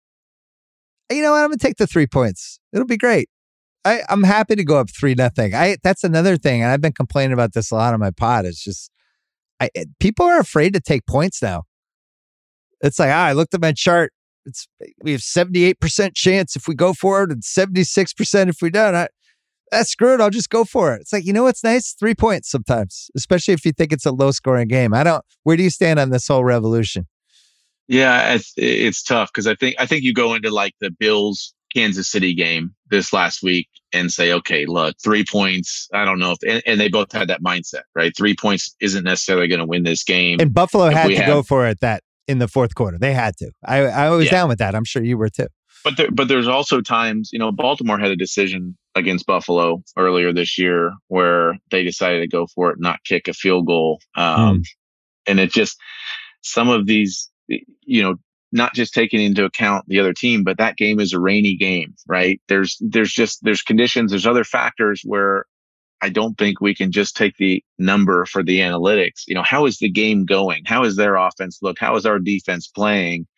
You know what? I'm going to take the three points. It'll be great. I, I'm happy to go up three nothing. I That's another thing. And I've been complaining about this a lot on my pod. It's just, I, people are afraid to take points now. It's like, ah, I looked at my chart. It's we have seventy-eight percent chance if we go for it and seventy-six percent if we don't. I, that's screwed. I'll just go for it. It's like, you know what's nice? Three points sometimes, especially if you think it's a low scoring game. I don't, where do you stand on this whole revolution? Yeah, it's, it's tough because I think, I think you go into like the Bills Kansas City game this last week and say, okay, look, three points. I don't know if, and, and they both had that mindset, right? Three points isn't necessarily going to win this game. And Buffalo had to have, go for it that in the fourth quarter. They had to. I, I was yeah. down with that. I'm sure you were too. But there, but there's also times, you know, Baltimore had a decision against Buffalo earlier this year where they decided to go for it, not kick a field goal. Um, mm. And it just, some of these, you know, not just taking into account the other team, but that game is a rainy game, right? There's, there's just, there's conditions, there's other factors where I don't think we can just take the number for the analytics. You know, how is the game going? How is their offense look? How is our defense playing?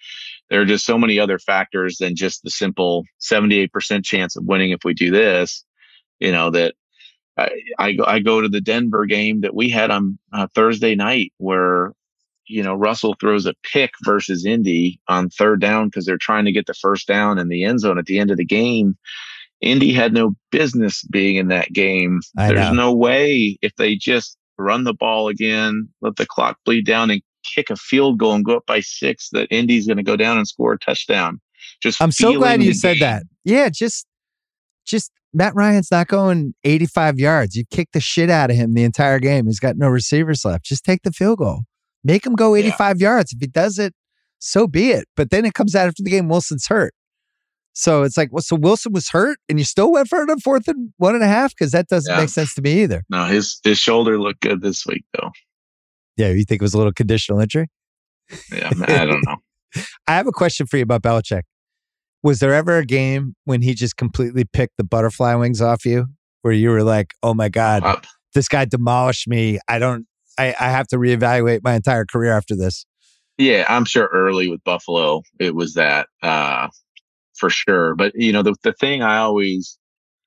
there are just so many other factors than just the simple seventy-eight percent chance of winning if we do this, you know, that I, I, I go to the Denver game that we had on uh, Thursday night where, you know, Russell throws a pick versus Indy on third down because they're trying to get the first down in the end zone at the end of the game. Indy had no business being in that game. I There's know. no way if they just run the ball again, let the clock bleed down and kick a field goal and go up by six, that Indy's going to go down and score a touchdown. Just I'm so glad feeling you the said game. that. Yeah, just just Matt Ryan's not going eighty-five yards. You kick the shit out of him the entire game. He's got no receivers left. Just take the field goal. Make him go eighty-five yeah. yards. If he does it, so be it. But then it comes out after the game, Wilson's hurt. So it's like, well, so Wilson was hurt and you still went for it on fourth and one and a half? Because that doesn't yeah. make sense to me either. No, his his shoulder looked good this week, though. Yeah, you think it was a little conditional injury? Yeah, I don't know. I have a question for you about Belichick. Was there ever a game when he just completely picked the butterfly wings off you, where you were like, "Oh my God, uh, this guy demolished me. I don't. I, I have to reevaluate my entire career after this." Yeah, I'm sure early with Buffalo it was that uh, for sure. But you know, the the thing I always,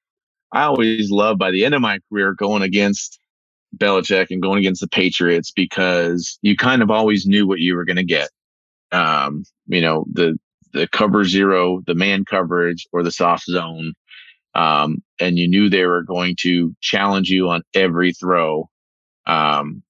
I always loved by the end of my career going against Belichick and going against the Patriots, because you kind of always knew what you were going to get. Um, you know, the the cover zero, the man coverage, or the soft zone. Um, and you knew they were going to challenge you on every throw. Um,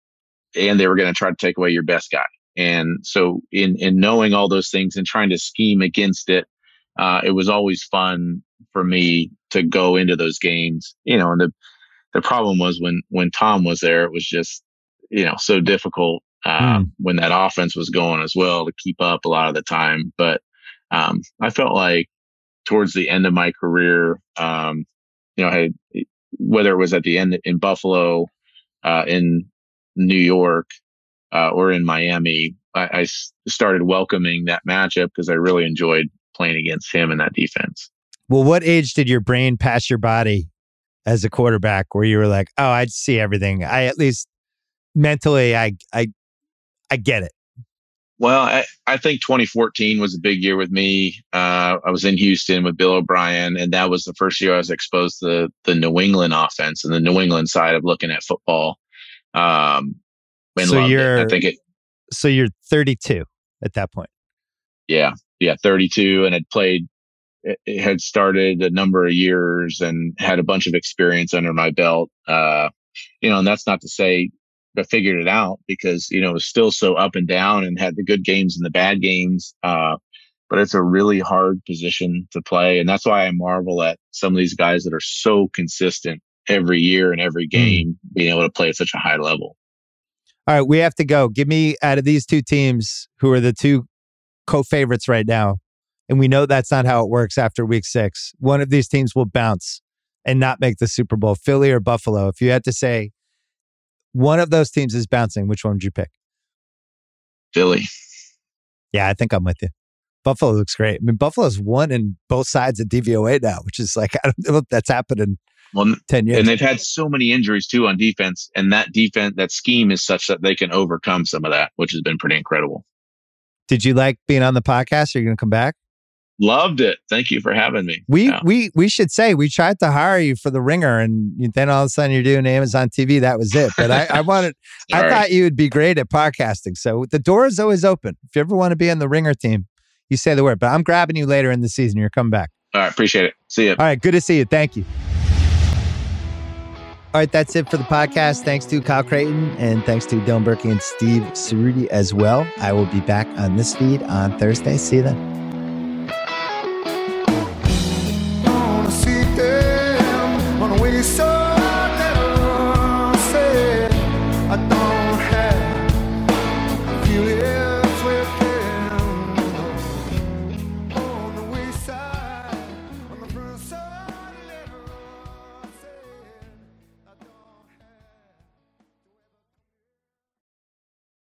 and they were going to try to take away your best guy. And so in, in knowing all those things and trying to scheme against it, uh, it was always fun for me to go into those games, you know, and the, the problem was when, when Tom was there, it was just, you know, so difficult, uh, mm. when that offense was going as well to keep up a lot of the time. But, um, I felt like towards the end of my career, um, you know, I had, whether it was at the end in Buffalo, uh, in New York, uh, or in Miami, I, I started welcoming that matchup because I really enjoyed playing against him in that defense. Well, what age did your brain pass your body as a quarterback where you were like, oh, I see everything? I at least mentally, I, I, I get it. Well, I, I think twenty fourteen was a big year with me. Uh, I was in Houston with Bill O'Brien, and that was the first year I was exposed to the New England offense and the New England side of looking at football. Um, and so you're, it. I think it. So you're thirty-two at that point. Yeah, yeah, thirty-two, and had played. It had started a number of years and had a bunch of experience under my belt. Uh, you know, and that's not to say I figured it out, because, you know, it was still so up and down and had the good games and the bad games. Uh, but it's a really hard position to play. And that's why I marvel at some of these guys that are so consistent every year and every game, mm. being able to play at such a high level. All right, we have to go. Give me, out of these two teams, who are the two co-favorites right now, and we know that's not how it works after week six, one of these teams will bounce and not make the Super Bowl, Philly or Buffalo. If you had to say one of those teams is bouncing, which one would you pick? Philly. Yeah, I think I'm with you. Buffalo looks great. I mean, Buffalo's won in both sides of D V O A now, which is like, I don't know if that's happened in well, ten years. And they've had so many injuries too on defense, and that defense, that scheme is such that they can overcome some of that, which has been pretty incredible. Did you like being on the podcast? Are you going to come back? Loved it. Thank you for having me. We yeah. we we should say we tried to hire you for The Ringer, and then all of a sudden you're doing Amazon T V. That was it. But I, I wanted, I right. thought you would be great at podcasting. So the door is always open. If you ever want to be on The Ringer team, you say the word. But I'm grabbing you later in the season. You're coming back. All right. Appreciate it. See you. All right. Good to see you. Thank you. All right. That's it for the podcast. Thanks to Kyle Creighton, and thanks to Dylan Berkey and Steve Cerruti as well. I will be back on this feed on Thursday. See you then.